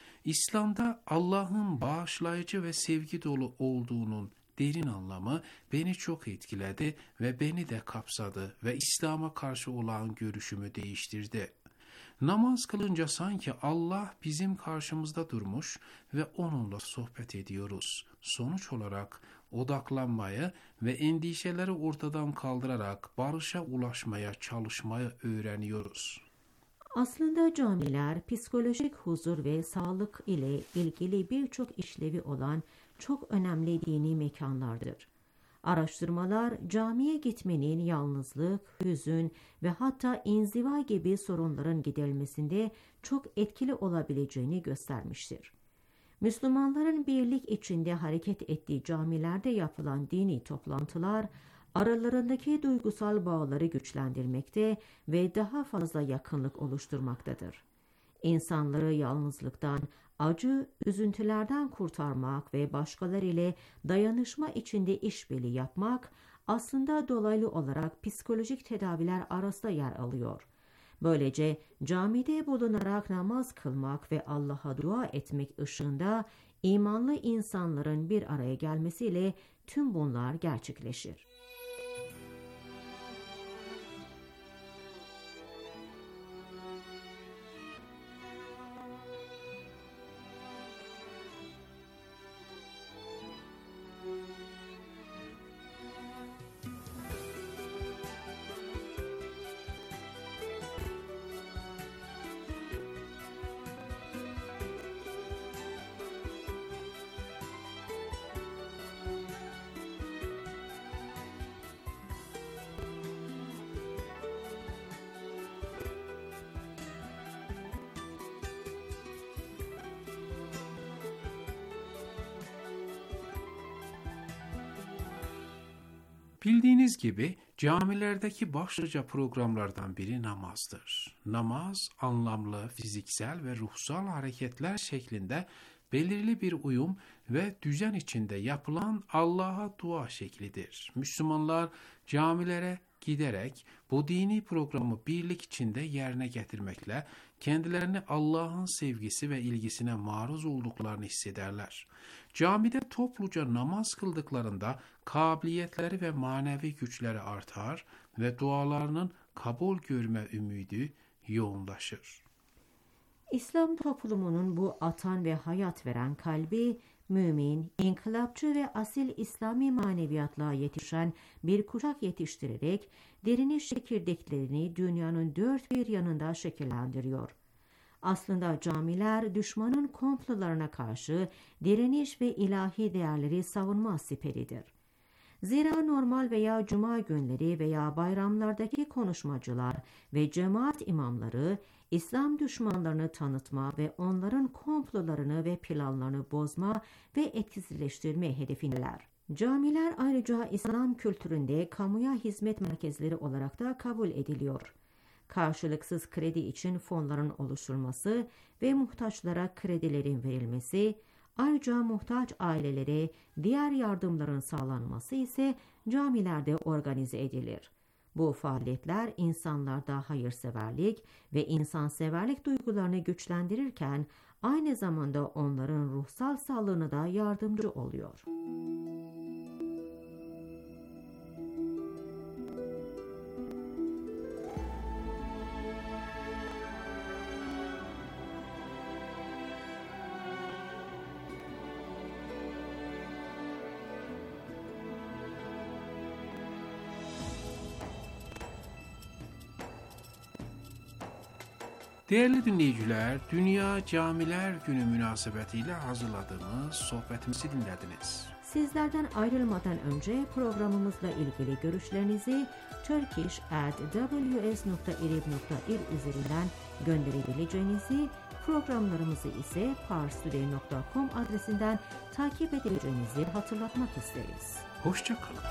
İslam'da Allah'ın bağışlayıcı ve sevgi dolu olduğunun derin anlamı beni çok etkiledi ve beni de kapsadı ve İslam'a karşı olan görüşümü değiştirdi. Namaz kılınca sanki Allah bizim karşımızda durmuş ve onunla sohbet ediyoruz. Sonuç olarak odaklanmayı ve endişeleri ortadan kaldırarak barışa ulaşmaya çalışmayı öğreniyoruz. Aslında camiler psikolojik huzur ve sağlık ile ilgili birçok işlevi olan çok önemli dini mekanlardır. Araştırmalar camiye gitmenin yalnızlık, hüzün ve hatta inziva gibi sorunların giderilmesinde çok etkili olabileceğini göstermiştir. Müslümanların birlik içinde hareket ettiği camilerde yapılan dini toplantılar, aralarındaki duygusal bağları güçlendirmekte ve daha fazla yakınlık oluşturmaktadır. İnsanları yalnızlıktan, acı, üzüntülerden kurtarmak ve başkaları ile dayanışma içinde işbirliği yapmak aslında dolaylı olarak psikolojik tedaviler arasında yer alıyor. Böylece camide bulunarak namaz kılmak ve Allah'a dua etmek ışığında imanlı insanların bir araya gelmesiyle tüm bunlar gerçekleşir. Bildiğiniz gibi camilerdeki başlıca programlardan biri namazdır. Namaz, anlamlı, fiziksel ve ruhsal hareketler şeklinde belirli bir uyum ve düzen içinde yapılan Allah'a dua şeklidir. Müslümanlar camilere giderek bu dini programı birlik içinde yerine getirmekle kendilerini Allah'ın sevgisi ve ilgisine maruz olduklarını hissederler. Camide topluca namaz kıldıklarında kabiliyetleri ve manevi güçleri artar ve dualarının kabul görme ümidi yoğunlaşır. İslam toplumunun bu atan ve hayat veren kalbi, mümin, inkılapçı ve asil İslami maneviyatla yetişen bir kuşak yetiştirerek deriniş çekirdeklerini dünyanın dört bir yanında şekillendiriyor. Aslında camiler düşmanın komplolarına karşı direniş ve ilahi değerleri savunma siperidir. Zira normal veya cuma günleri veya bayramlardaki konuşmacılar ve cemaat imamları İslam düşmanlarını tanıtma ve onların komplolarını ve planlarını bozma ve etkisizleştirme hedefindeler. Camiler ayrıca İslam kültüründe kamuya hizmet merkezleri olarak da kabul ediliyor. Karşılıksız kredi için fonların oluşturulması ve muhtaçlara kredilerin verilmesi, ayrıca muhtaç ailelere diğer yardımların sağlanması ise camilerde organize edilir. Bu faaliyetler insanlarda hayırseverlik ve insanseverlik duygularını güçlendirirken aynı zamanda onların ruhsal sağlığına da yardımcı oluyor. Değerli dinleyiciler, Dünya Camiler Günü münasebetiyle hazırladığımız sohbetimizi dinlediniz. Sizlerden ayrılmadan önce programımızla ilgili görüşlerinizi turkish at w s nokta irib nokta ir üzerinden gönderebileceğinizi, programlarımızı ise parstoday nokta com adresinden takip edebileceğinizi hatırlatmak isteriz. Hoşça kalın.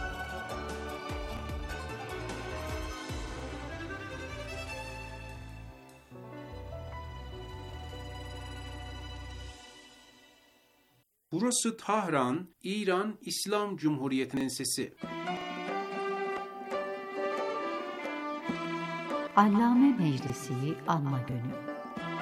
Burası Tahran, İran İslam Cumhuriyeti'nin sesi. Allame Meclisi Anma Günü.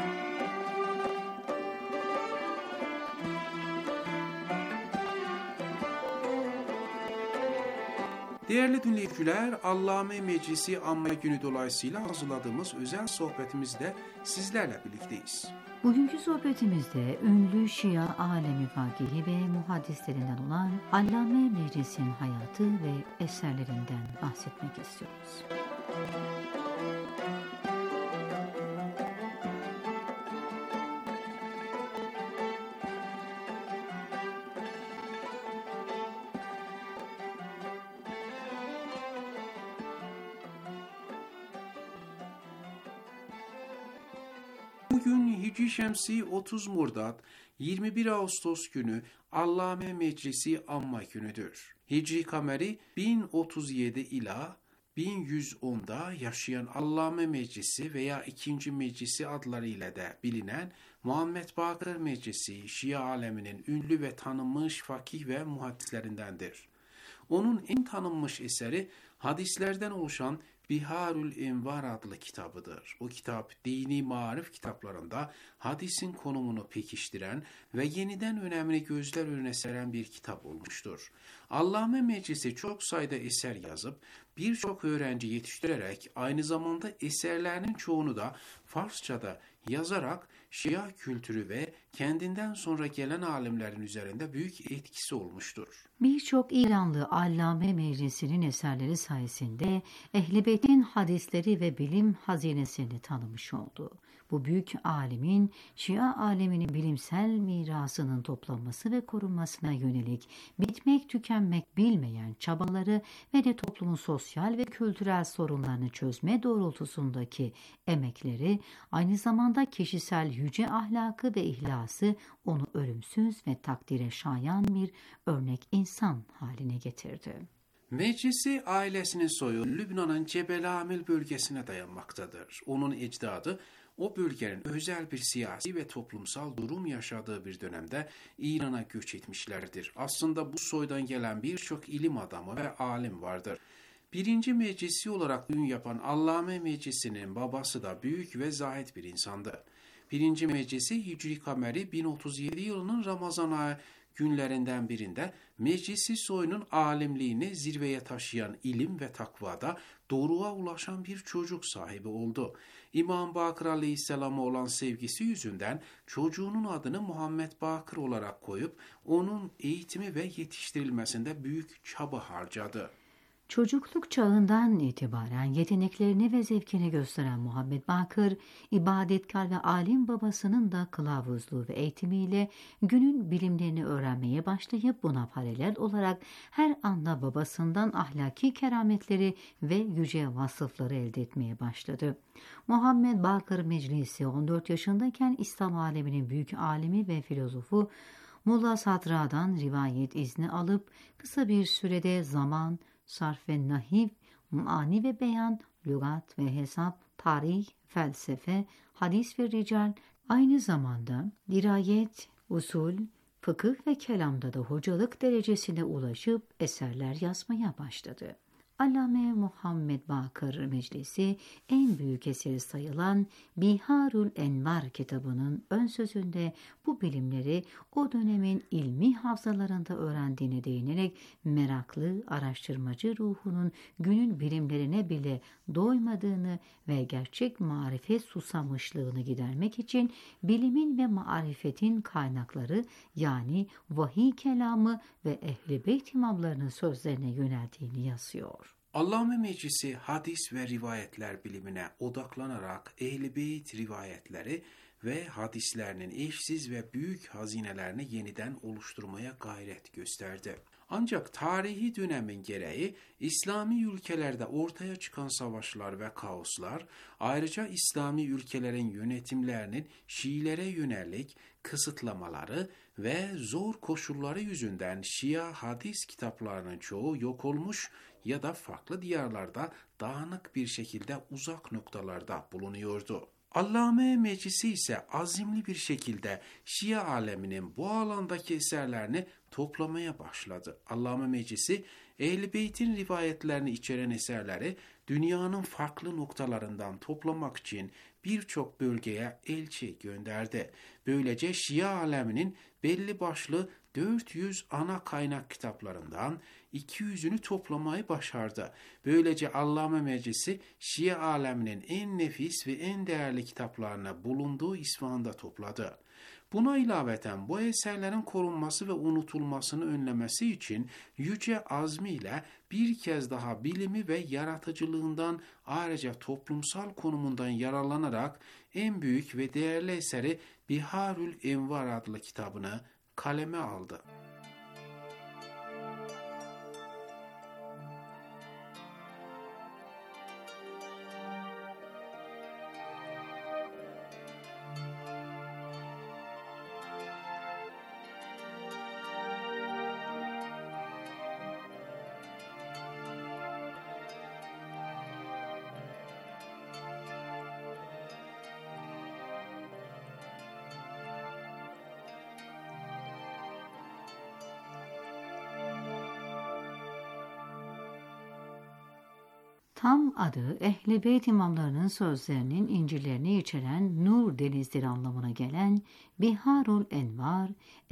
Değerli dinleyiciler, Allame Meclisi Anma Günü dolayısıyla hazırladığımız özel sohbetimizde sizlerle birlikteyiz. Bugünkü sohbetimizde ünlü Şia alemi vakihi ve muhaddislerinden olan Allame Meclis'in hayatı ve eserlerinden bahsetmek istiyoruz. Bugün Hicri Şemsi otuz Murdat, yirmi bir Ağustos günü Allame Meclisi Anma Günü'dür. Hicri Kameri bin otuz yedi ila bin yüz onda yaşayan Allame Meclisi veya ikinci Meclisi adlarıyla da bilinen Muhammed Bakır Meclisi, Şia aleminin ünlü ve tanınmış fakih ve muhaddislerindendir. Onun en tanınmış eseri hadislerden oluşan Biharül Envar adlı kitabıdır. O kitap dini marif kitaplarında hadisin konumunu pekiştiren ve yeniden önemli gözler önüne seren bir kitap olmuştur. Allame Meclisi çok sayıda eser yazıp birçok öğrenci yetiştirerek aynı zamanda eserlerinin çoğunu da Farsçada yazarak Şia kültürü ve kendinden sonra gelen alimlerin üzerinde büyük etkisi olmuştur. Birçok İranlı Allame Meclisi'nin eserleri sayesinde Ehl-i Beyt'in hadisleri ve bilim hazinesini tanımış oldu. Bu büyük alimin Şia aleminin bilimsel mirasının toplanması ve korunmasına yönelik bitmek tükenmek bilmeyen çabaları ve de toplumun sosyal ve kültürel sorunlarını çözme doğrultusundaki emekleri, aynı zamanda kişisel yüce ahlakı ve ihlası onu ölümsüz ve takdire şayan bir örnek insan haline getirdi. Meclisi ailesinin soyu Lübnan'ın Cebel Amil bölgesine dayanmaktadır. Onun ecdadı o bölgenin özel bir siyasi ve toplumsal durum yaşadığı bir dönemde İran'a göç etmişlerdir. Aslında bu soydan gelen birçok ilim adamı ve alim vardır. Birinci meclisi olarak ün yapan Allame Meclisi'nin babası da büyük ve zahid bir insandı. Birinci meclisi Hicri Kameri bin otuz yedi yılının Ramazan ayı günlerinden birinde meclisi soyunun alimliğini zirveye taşıyan ilim ve takvada doğruğa ulaşan bir çocuk sahibi oldu. İmam Bakır Aleyhisselam'a olan sevgisi yüzünden çocuğunun adını Muhammed Bakır olarak koyup onun eğitimi ve yetiştirilmesinde büyük çaba harcadı. Çocukluk çağından itibaren yeteneklerini ve zevkini gösteren Muhammed Bakır, ibadetkar ve alim babasının da kılavuzluğu ve eğitimiyle günün bilimlerini öğrenmeye başlayıp buna paralel olarak her anda babasından ahlaki kerametleri ve yüce vasıfları elde etmeye başladı. Muhammed Bakır Meclisi on dört yaşındayken İslam aleminin büyük alimi ve filozofu Mulla Sadra'dan rivayet izni alıp kısa bir sürede zaman, sarf ve nahiv, mani ve beyan, lügat ve hesap, tarih, felsefe, hadis ve rical, aynı zamanda dirayet, usul, fıkıh ve kelamda da hocalık derecesine ulaşıp eserler yazmaya başladı. Allame Muhammed Bakır Meclisi en büyük eseri sayılan Biharül Envar kitabının ön sözünde bu bilimleri o dönemin ilmi havzalarında öğrendiğine değinerek meraklı araştırmacı ruhunun günün bilimlerine bile doymadığını ve gerçek marifet susamışlığını gidermek için bilimin ve marifetin kaynakları yani vahiy kelamı ve Ehl-i Beyt imamlarının sözlerine yöneldiğini yazıyor. Allame Meclisi hadis ve rivayetler bilimine odaklanarak Ehl-i Beyt rivayetleri ve hadislerinin eşsiz ve büyük hazinelerini yeniden oluşturmaya gayret gösterdi. Ancak tarihi dönemin gereği İslami ülkelerde ortaya çıkan savaşlar ve kaoslar, ayrıca İslami ülkelerin yönetimlerinin Şiilere yönelik kısıtlamaları ve zor koşulları yüzünden Şia hadis kitaplarının çoğu yok olmuş ya da farklı diyarlarda dağınık bir şekilde uzak noktalarda bulunuyordu. Allame Meclisi ise azimli bir şekilde Şia aleminin bu alandaki eserlerini toplamaya başladı. Allame Meclisi, Ehl-i Beyt'in rivayetlerini içeren eserleri dünyanın farklı noktalarından toplamak için birçok bölgeye elçi gönderdi. Böylece Şia aleminin belli başlı dört yüz ana kaynak kitaplarından iki yüzünü toplamayı başardı. Böylece Allame Meclisi Şia aleminin en nefis ve en değerli kitaplarını bulunduğu İsfahan'da topladı. Buna ilaveten bu eserlerin korunması ve unutulmasını önlemesi için yüce azmiyle bir kez daha bilimi ve yaratıcılığından ayrıca toplumsal konumundan yararlanarak en büyük ve değerli eseri Biharül Envar adlı kitabını kaleme aldı. Tam adı Ehl-i Beyt imamlarının sözlerinin incirlerini içeren nur denizleri anlamına gelen Biharul Envar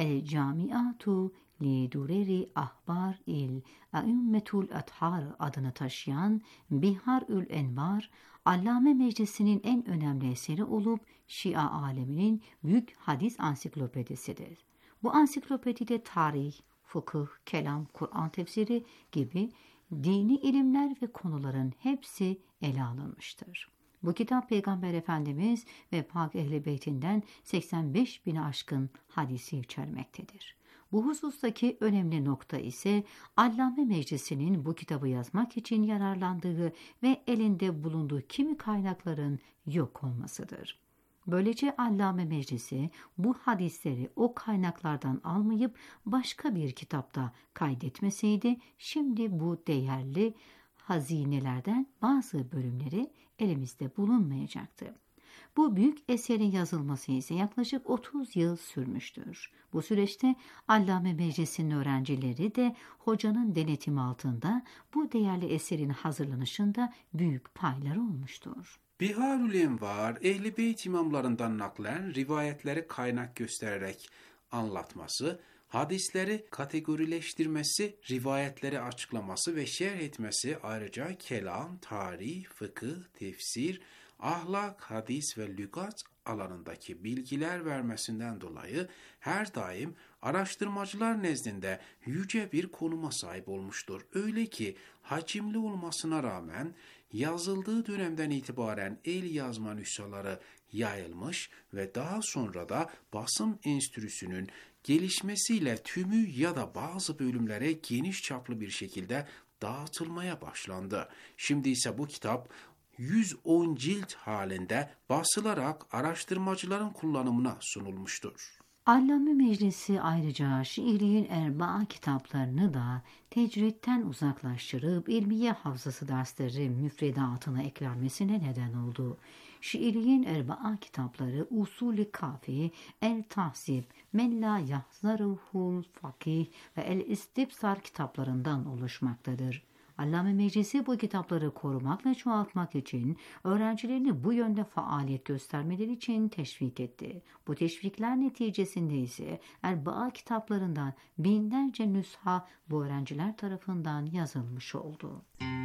el-Camiatu li Dureri Ahbar il Aümmetul Athar adını taşıyan Biharül Envar, Allame Meclisi'nin en önemli eseri olup Şia aleminin büyük hadis ansiklopedisidir. Bu ansiklopedide tarih, fıkıh, kelam, Kur'an tefsiri gibi dini ilimler ve konuların hepsi ele alınmıştır. Bu kitap Peygamber Efendimiz ve Pak Ehl-i Beyt'inden seksen beş bini aşkın hadisi içermektedir. Bu husustaki önemli nokta ise Allame Meclisi'nin bu kitabı yazmak için yararlandığı ve elinde bulunduğu kimi kaynakların yok olmasıdır. Böylece Allame Meclisi bu hadisleri o kaynaklardan almayıp başka bir kitapta kaydetmeseydi şimdi bu değerli hazinelerden bazı bölümleri elimizde bulunmayacaktı. Bu büyük eserin yazılması ise yaklaşık otuz yıl sürmüştür. Bu süreçte Allame Meclisi'nin öğrencileri de hocanın denetimi altında bu değerli eserin hazırlanışında büyük payları olmuştur. Biharül Envar, Ehl-i Beyt imamlarından naklen rivayetleri kaynak göstererek anlatması, hadisleri kategorileştirmesi, rivayetleri açıklaması ve şerh etmesi, ayrıca kelam, tarih, fıkıh, tefsir, ahlak, hadis ve lügat alanındaki bilgiler vermesinden dolayı her daim araştırmacılar nezdinde yüce bir konuma sahip olmuştur. Öyle ki hacimli olmasına rağmen yazıldığı dönemden itibaren el yazma nüshaları yayılmış ve daha sonra da basım enstitüsünün gelişmesiyle tümü ya da bazı bölümlere geniş çaplı bir şekilde dağıtılmaya başlandı. Şimdi ise bu kitap yüz on cilt halinde basılarak araştırmacıların kullanımına sunulmuştur. Allame Meclisi ayrıca şiiriyin erbaa kitaplarını da tecritten uzaklaştırıp ilmiye hafızası dersleri müfredatına eklenmesine neden oldu. Şiiriyin erbaa kitapları Usul-i Kafi, El-Tahzib, Men la Yahzaruhul Fakih ve El-İstibsar kitaplarından oluşmaktadır. Allame Meclisi bu kitapları korumak ve çoğaltmak için öğrencilerini bu yönde faaliyet göstermeleri için teşvik etti. Bu teşvikler neticesinde ise erbaa kitaplarından binlerce nüsha bu öğrenciler tarafından yazılmış oldu.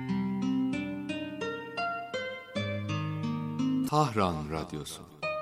Tahran Radyosu.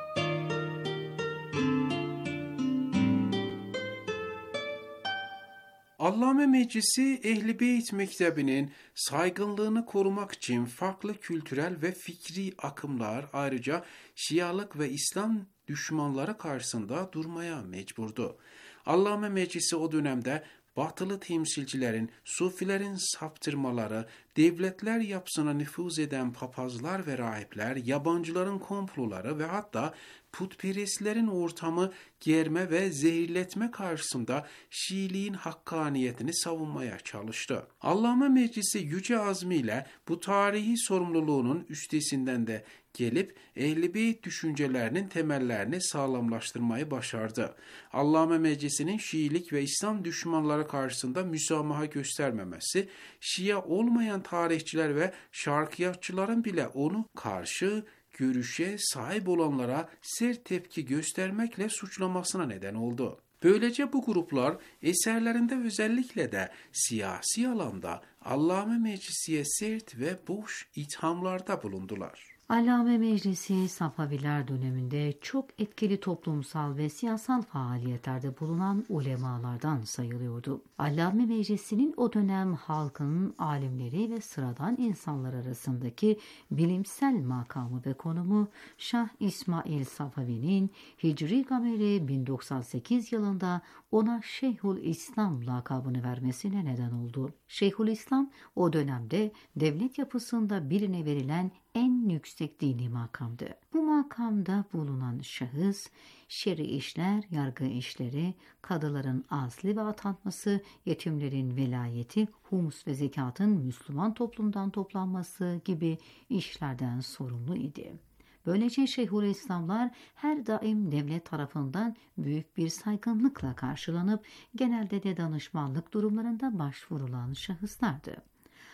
Allame Meclisi, Ehl-i Beyt Mektebi'nin saygınlığını korumak için farklı kültürel ve fikri akımlar, ayrıca Şialık ve İslam düşmanları karşısında durmaya mecburdu. Allame Meclisi o dönemde batılı temsilcilerin, sufilerin saptırmaları, devletler yapısına nüfuz eden papazlar ve rahipler, yabancıların komploları ve hatta putperestlerin ortamı germe ve zehirletme karşısında Şiiliğin hakkaniyetini savunmaya çalıştı. Allame Meclisi yüce azmiyle bu tarihi sorumluluğunun üstesinden de gelip Ehl-i Beyt düşüncelerinin temellerini sağlamlaştırmayı başardı. Allame Meclisi'nin Şiilik ve İslam düşmanları karşısında müsamaha göstermemesi, Şia olmayan tarihçiler ve şarkiyatçıların bile onu karşı görüşe sahip olanlara sert tepki göstermekle suçlamasına neden oldu. Böylece bu gruplar eserlerinde özellikle de siyasi alanda Allame Meclisi'ye sert ve boş ithamlarda bulundular. Allame Meclisi, Safaviler döneminde çok etkili toplumsal ve siyasal faaliyetlerde bulunan ulemalardan sayılıyordu. Allame Meclisi'nin o dönem halkın, alimleri ve sıradan insanlar arasındaki bilimsel makamı ve konumu Şah İsmail Safavi'nin Hicri Gameri bin doksan sekiz yılında ona Şeyhülislam lakabını vermesine neden oldu. Şeyhülislam o dönemde devlet yapısında birine verilen en yüksek dini makamdı. Bu makamda bulunan şahıs, şer'i işler, yargı işleri, kadıların azli ve atanması, yetimlerin velayeti, humus ve zekatın Müslüman toplumdan toplanması gibi işlerden sorumlu idi. Böylece Şeyhülislamlar her daim devlet tarafından büyük bir saygınlıkla karşılanıp genelde de danışmanlık durumlarında başvurulan şahıslardı.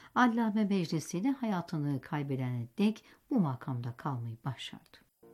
Allame Meclisi de hayatını kaybedene dek bu makamda kalmayı başardı.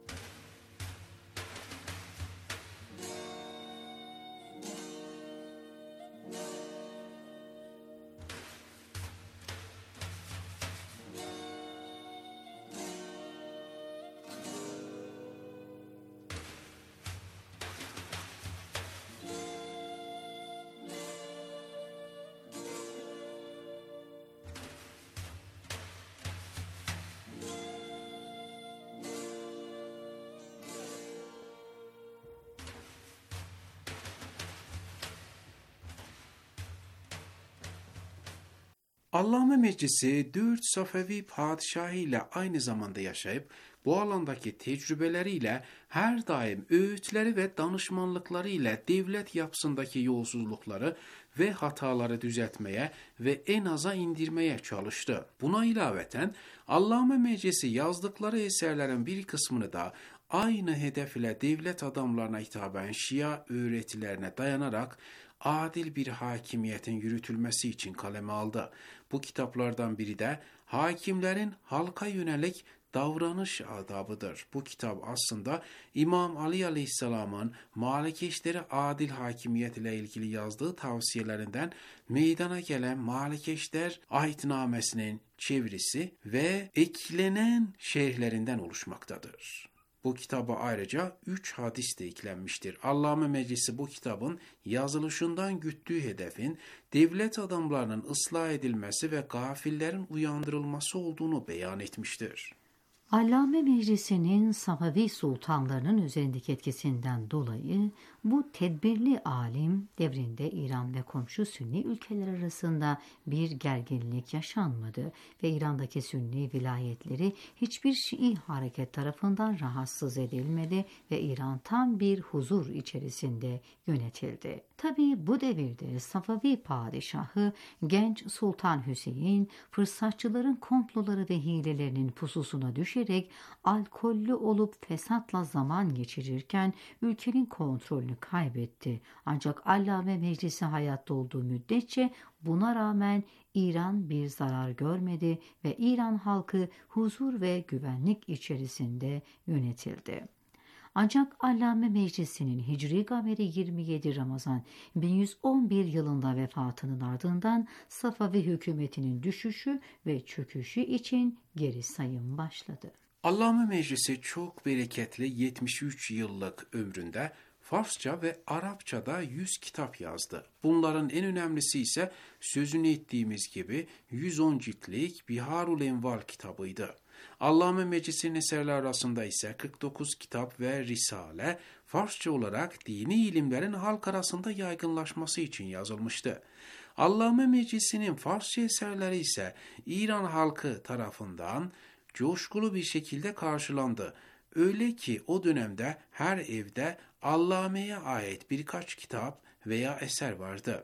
Allame Meclisi dört Safevi padişahı ile aynı zamanda yaşayıp bu alandaki tecrübeleriyle her daim öğütleri ve danışmanlıkları ile devlet yapısındaki yolsuzlukları ve hataları düzeltmeye ve en aza indirmeye çalıştı. Buna ilaveten Allame Meclisi yazdıkları eserlerin bir kısmını da aynı hedef ile devlet adamlarına hitaben Şia öğretilerine dayanarak adil bir hakimiyetin yürütülmesi için kaleme aldı. Bu kitaplardan biri de hakimlerin halka yönelik davranış adabıdır. Bu kitap aslında İmam Ali Aleyhisselam'ın Malikeşleri adil hakimiyet ile ilgili yazdığı tavsiyelerinden meydana gelen Malikeşler Ahitnamesi'nin çevirisi ve eklenen şerhlerinden oluşmaktadır. Bu kitaba ayrıca üç hadis de eklenmiştir. Allame Meclisi bu kitabın yazılışından güttüğü hedefin devlet adamlarının ıslah edilmesi ve gafillerin uyandırılması olduğunu beyan etmiştir. Allame Meclisi'nin Safavi sultanlarının üzerindeki etkisinden dolayı bu tedbirli alim devrinde İran ve komşu Sünni ülkeler arasında bir gerginlik yaşanmadı ve İran'daki Sünni vilayetleri hiçbir Şii hareket tarafından rahatsız edilmedi ve İran tam bir huzur içerisinde yönetildi. Tabii bu devirde Safavi padişahı genç Sultan Hüseyin fırsatçıların komploları ve hilelerinin pususuna düşerek alkollü olup fesatla zaman geçirirken ülkenin kontrolünü kaybetti. Ancak Allame Meclisi hayatta olduğu müddetçe buna rağmen İran bir zarar görmedi ve İran halkı huzur ve güvenlik içerisinde yönetildi. Ancak Allame Meclisi'nin Hicri Gameri yirmi yedi Ramazan bin yüz on bir yılında vefatının ardından Safavi hükümetinin düşüşü ve çöküşü için geri sayım başladı. Allame Meclisi çok bereketli yetmiş üç yıllık ömründe Farsça ve Arapçada yüz kitap yazdı. Bunların en önemlisi ise sözünü ettiğimiz gibi yüz on ciltlik Biharul Enval kitabıydı. Allame Meclisi'nin eserleri arasında ise kırk dokuz kitap ve risale Farsça olarak dini ilimlerin halk arasında yaygınlaşması için yazılmıştı. Allame Meclisi'nin Farsça eserleri ise İran halkı tarafından coşkulu bir şekilde karşılandı. Öyle ki o dönemde her evde Allame'ye ait birkaç kitap veya eser vardı.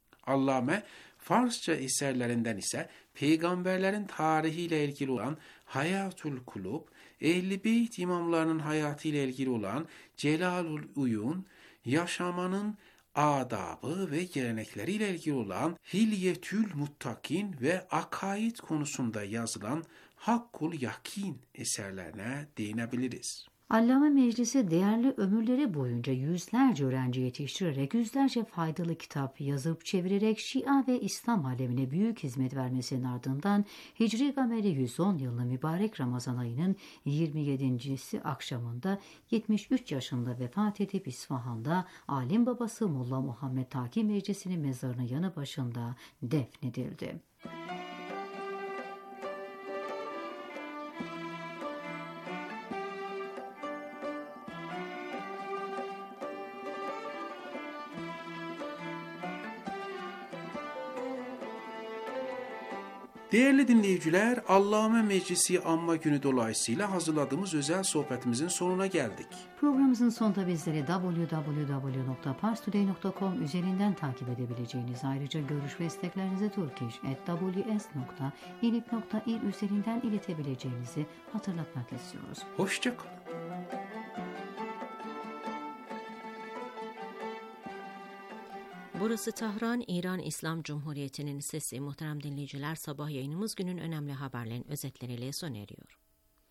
Allame Farsça eserlerinden ise peygamberlerin tarihiyle ilgili olan Hayatül Kulub, Ehl-i Beyt imamlarının hayatıyla ilgili olan Celalül Uyun, yaşamanın adabı ve gelenekleriyle ilgili olan Hilyetül Muttakin ve akaid konusunda yazılan Hakkul Yakin eserlerine değinebiliriz. Allame Meclisi değerli ömürleri boyunca yüzlerce öğrenci yetiştirerek yüzlerce faydalı kitap yazıp çevirerek Şia ve İslam alemine büyük hizmet vermesinin ardından Hicri Gameri yüz on yılının mübarek Ramazan ayının yirmi yedincisi akşamında yetmiş üç yaşında vefat edip İsfahan'da alim babası Molla Muhammed Taki Meclisi'nin mezarının yanı başında defnedildi. Değerli dinleyiciler, Allame Meclisi Anma Günü dolayısıyla hazırladığımız özel sohbetimizin sonuna geldik. Programımızın sonunda bizleri double-u double-u double-u nokta pars today nokta com üzerinden takip edebileceğiniz, ayrıca görüş ve isteklerinizi turkish at w s nokta ilip nokta il üzerinden iletebileceğinizi hatırlatmak istiyoruz. Hoşçakalın. Burası Tahran, İran İslam Cumhuriyeti'nin sesi. Muhterem dinleyiciler, sabah yayınımız günün önemli haberlerin özetleriyle sona eriyor.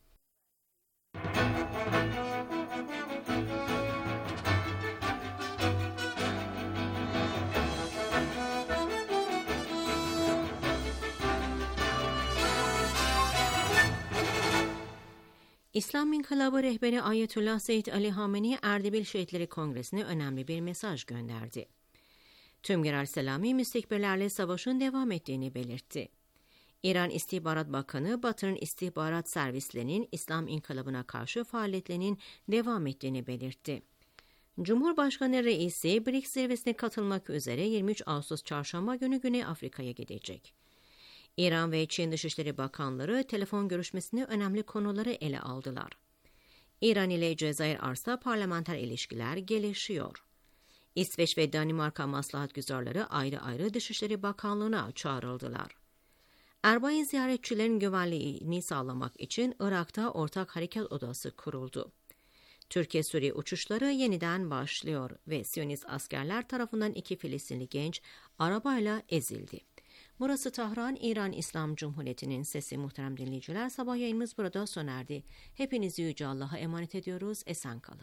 İslam İnkılabı rehberi Ayetullah Seyyid Ali Hamenei Erdebil Şehitleri Kongresi'ne önemli bir mesaj gönderdi. Tüm Genel Selami müstekbirlerle savaşın devam ettiğini belirtti. İran İstihbarat Bakanı, Batı'nın istihbarat servislerinin İslam İnkılabı'na karşı faaliyetlerinin devam ettiğini belirtti. Cumhurbaşkanı Reisi, B R I C S zirvesine katılmak üzere yirmi üç Ağustos Çarşamba günü Güney Afrika'ya gidecek. İran ve Çin Dışişleri Bakanları telefon görüşmesinde önemli konuları ele aldılar. İran ile Cezayir arasında parlamenter ilişkiler gelişiyor. İsveç ve Danimarka maslahatgüzarları ayrı ayrı Dışişleri Bakanlığı'na çağrıldılar. Erbay ziyaretçilerin güvenliğini sağlamak için Irak'ta ortak harekat odası kuruldu. Türkiye-Suriye uçuşları yeniden başlıyor ve Siyonist askerler tarafından iki Filistinli genç arabayla ezildi. Burası Tahran, İran İslam Cumhuriyeti'nin sesi. Muhterem dinleyiciler, sabah yayınımız burada sona erdi. Hepinizi Yüce Allah'a emanet ediyoruz. Esen kalın.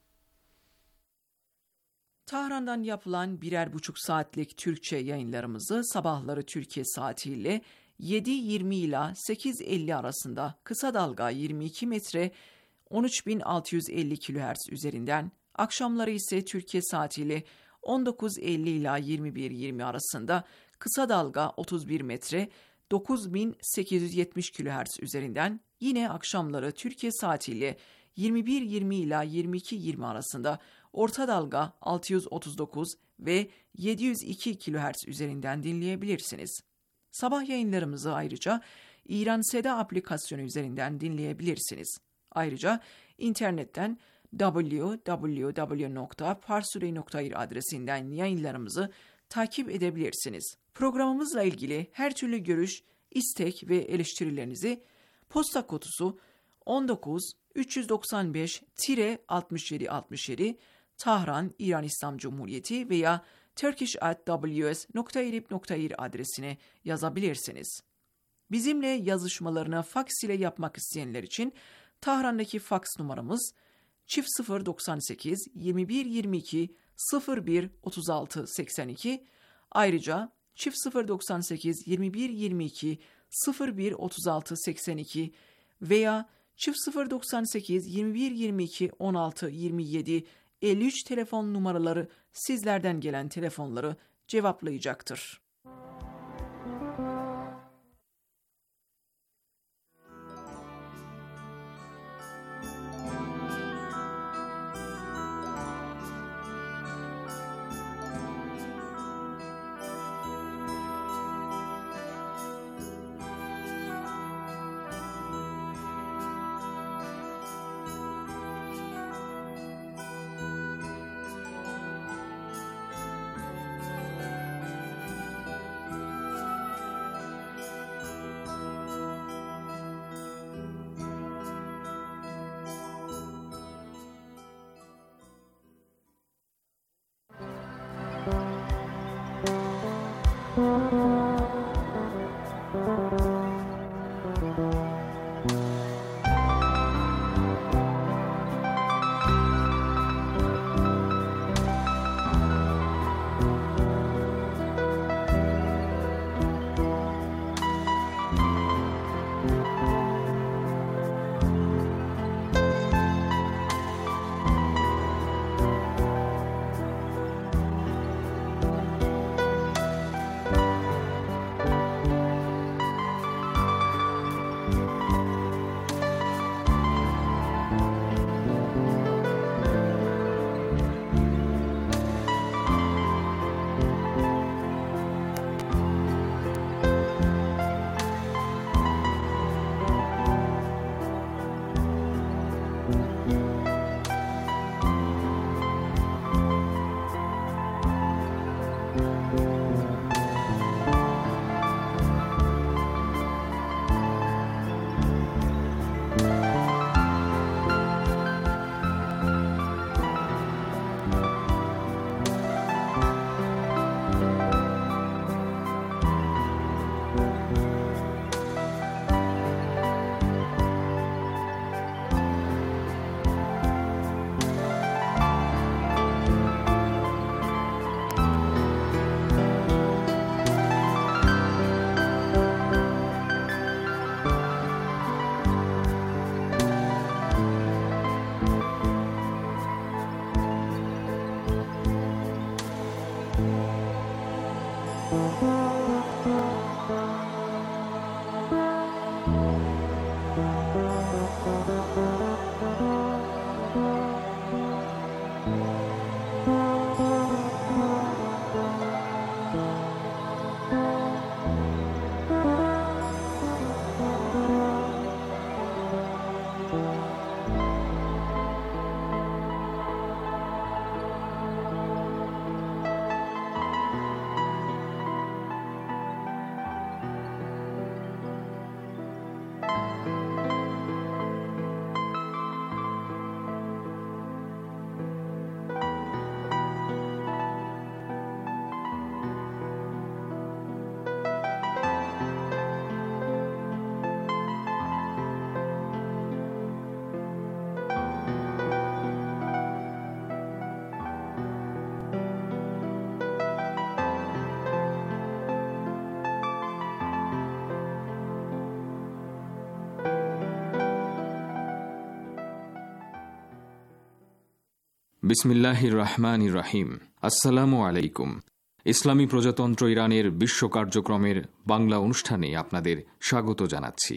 Tahran'dan yapılan birer buçuk saatlik Türkçe yayınlarımızı sabahları Türkiye saatiyle yedi yirmi ila sekiz elli arasında kısa dalga yirmi iki metre on üç bin altı yüz elli kilohertz üzerinden, akşamları ise Türkiye saatiyle on dokuz elli ila yirmi bir yirmi arasında kısa dalga otuz bir metre dokuz bin sekiz yüz yetmiş kilohertz üzerinden, yine akşamları Türkiye saatiyle yirmi bir yirmi ila yirmi iki yirmi arasında orta dalga altı yüz otuz dokuz ve yedi yüz iki kilohertz üzerinden dinleyebilirsiniz. Sabah yayınlarımızı ayrıca İran Seda aplikasyonu üzerinden dinleyebilirsiniz. Ayrıca internetten double-u double-u double-u nokta parsurey nokta ir adresinden yayınlarımızı takip edebilirsiniz. Programımızla ilgili her türlü görüş, istek ve eleştirilerinizi posta kutusu on dokuz üç yüz doksan beş altmış yedi altmış yedi Tahran, İran İslam Cumhuriyeti veya turkish at w s nokta irib nokta ir adresine yazabilirsiniz. Bizimle yazışmalarını faks ile yapmak isteyenler için Tahran'daki faks numaramız çift sıfır doksan sekiz yirmi bir yirmi iki sıfır bir otuz altı seksen iki, ayrıca çift sıfır doksan sekiz yirmi bir yirmi iki sıfır bir otuz altı seksen iki veya çift sıfır doksan sekiz yirmi bir yirmi iki on altı yirmi yedi elli üç telefon numaraları sizlerden gelen telefonları cevaplayacaktır. বিসমিল্লাহির রহমানির রহিম। আসসালামু আলাইকুম। ইসলামী প্রজাতন্ত্র ইরানের বিশ্ব কার্যক্রমের বাংলা অনুষ্ঠানে আপনাদের স্বাগত জানাচ্ছি।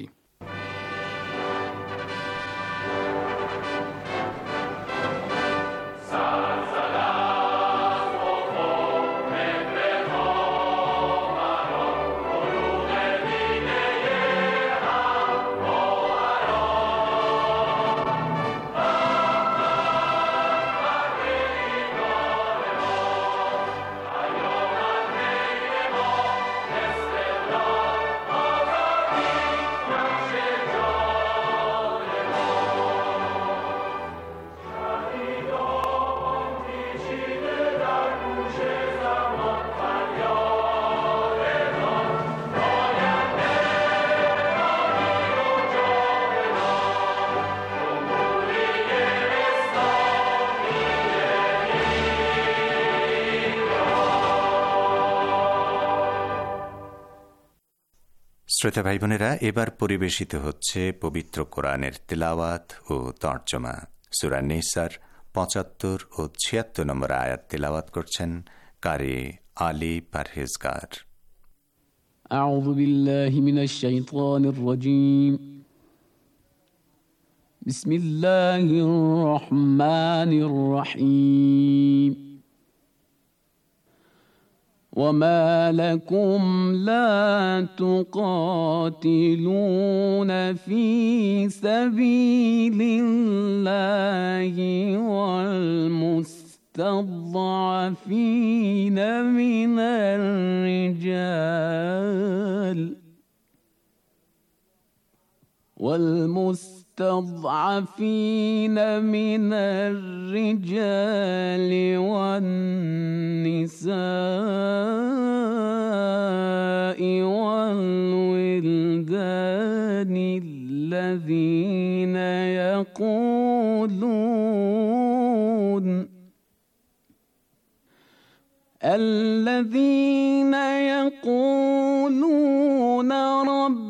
শ্রোতা ভাই বোনেরা, এবার পরিবেশিত হচ্ছে পবিত্র কোরআনের তিলাওয়াত ও তর্জমা। সূরা নিসার পঁচাত্তর ও ছিয়াত্তর নম্বর আয়াত তিলাওয়াত করছেন কারি আলী পারহেজগার। আউযু বিল্লাহি মিনাশ শাইতানির রাজীম। বিসমিল্লাহির রহমানির রহিম। وما لكم لا تقاتلون في سبيل الله والمستضعفين من الرجال والمستضعفين من الرجال والنساء والولدان الذين يقولون الذين يقولون رب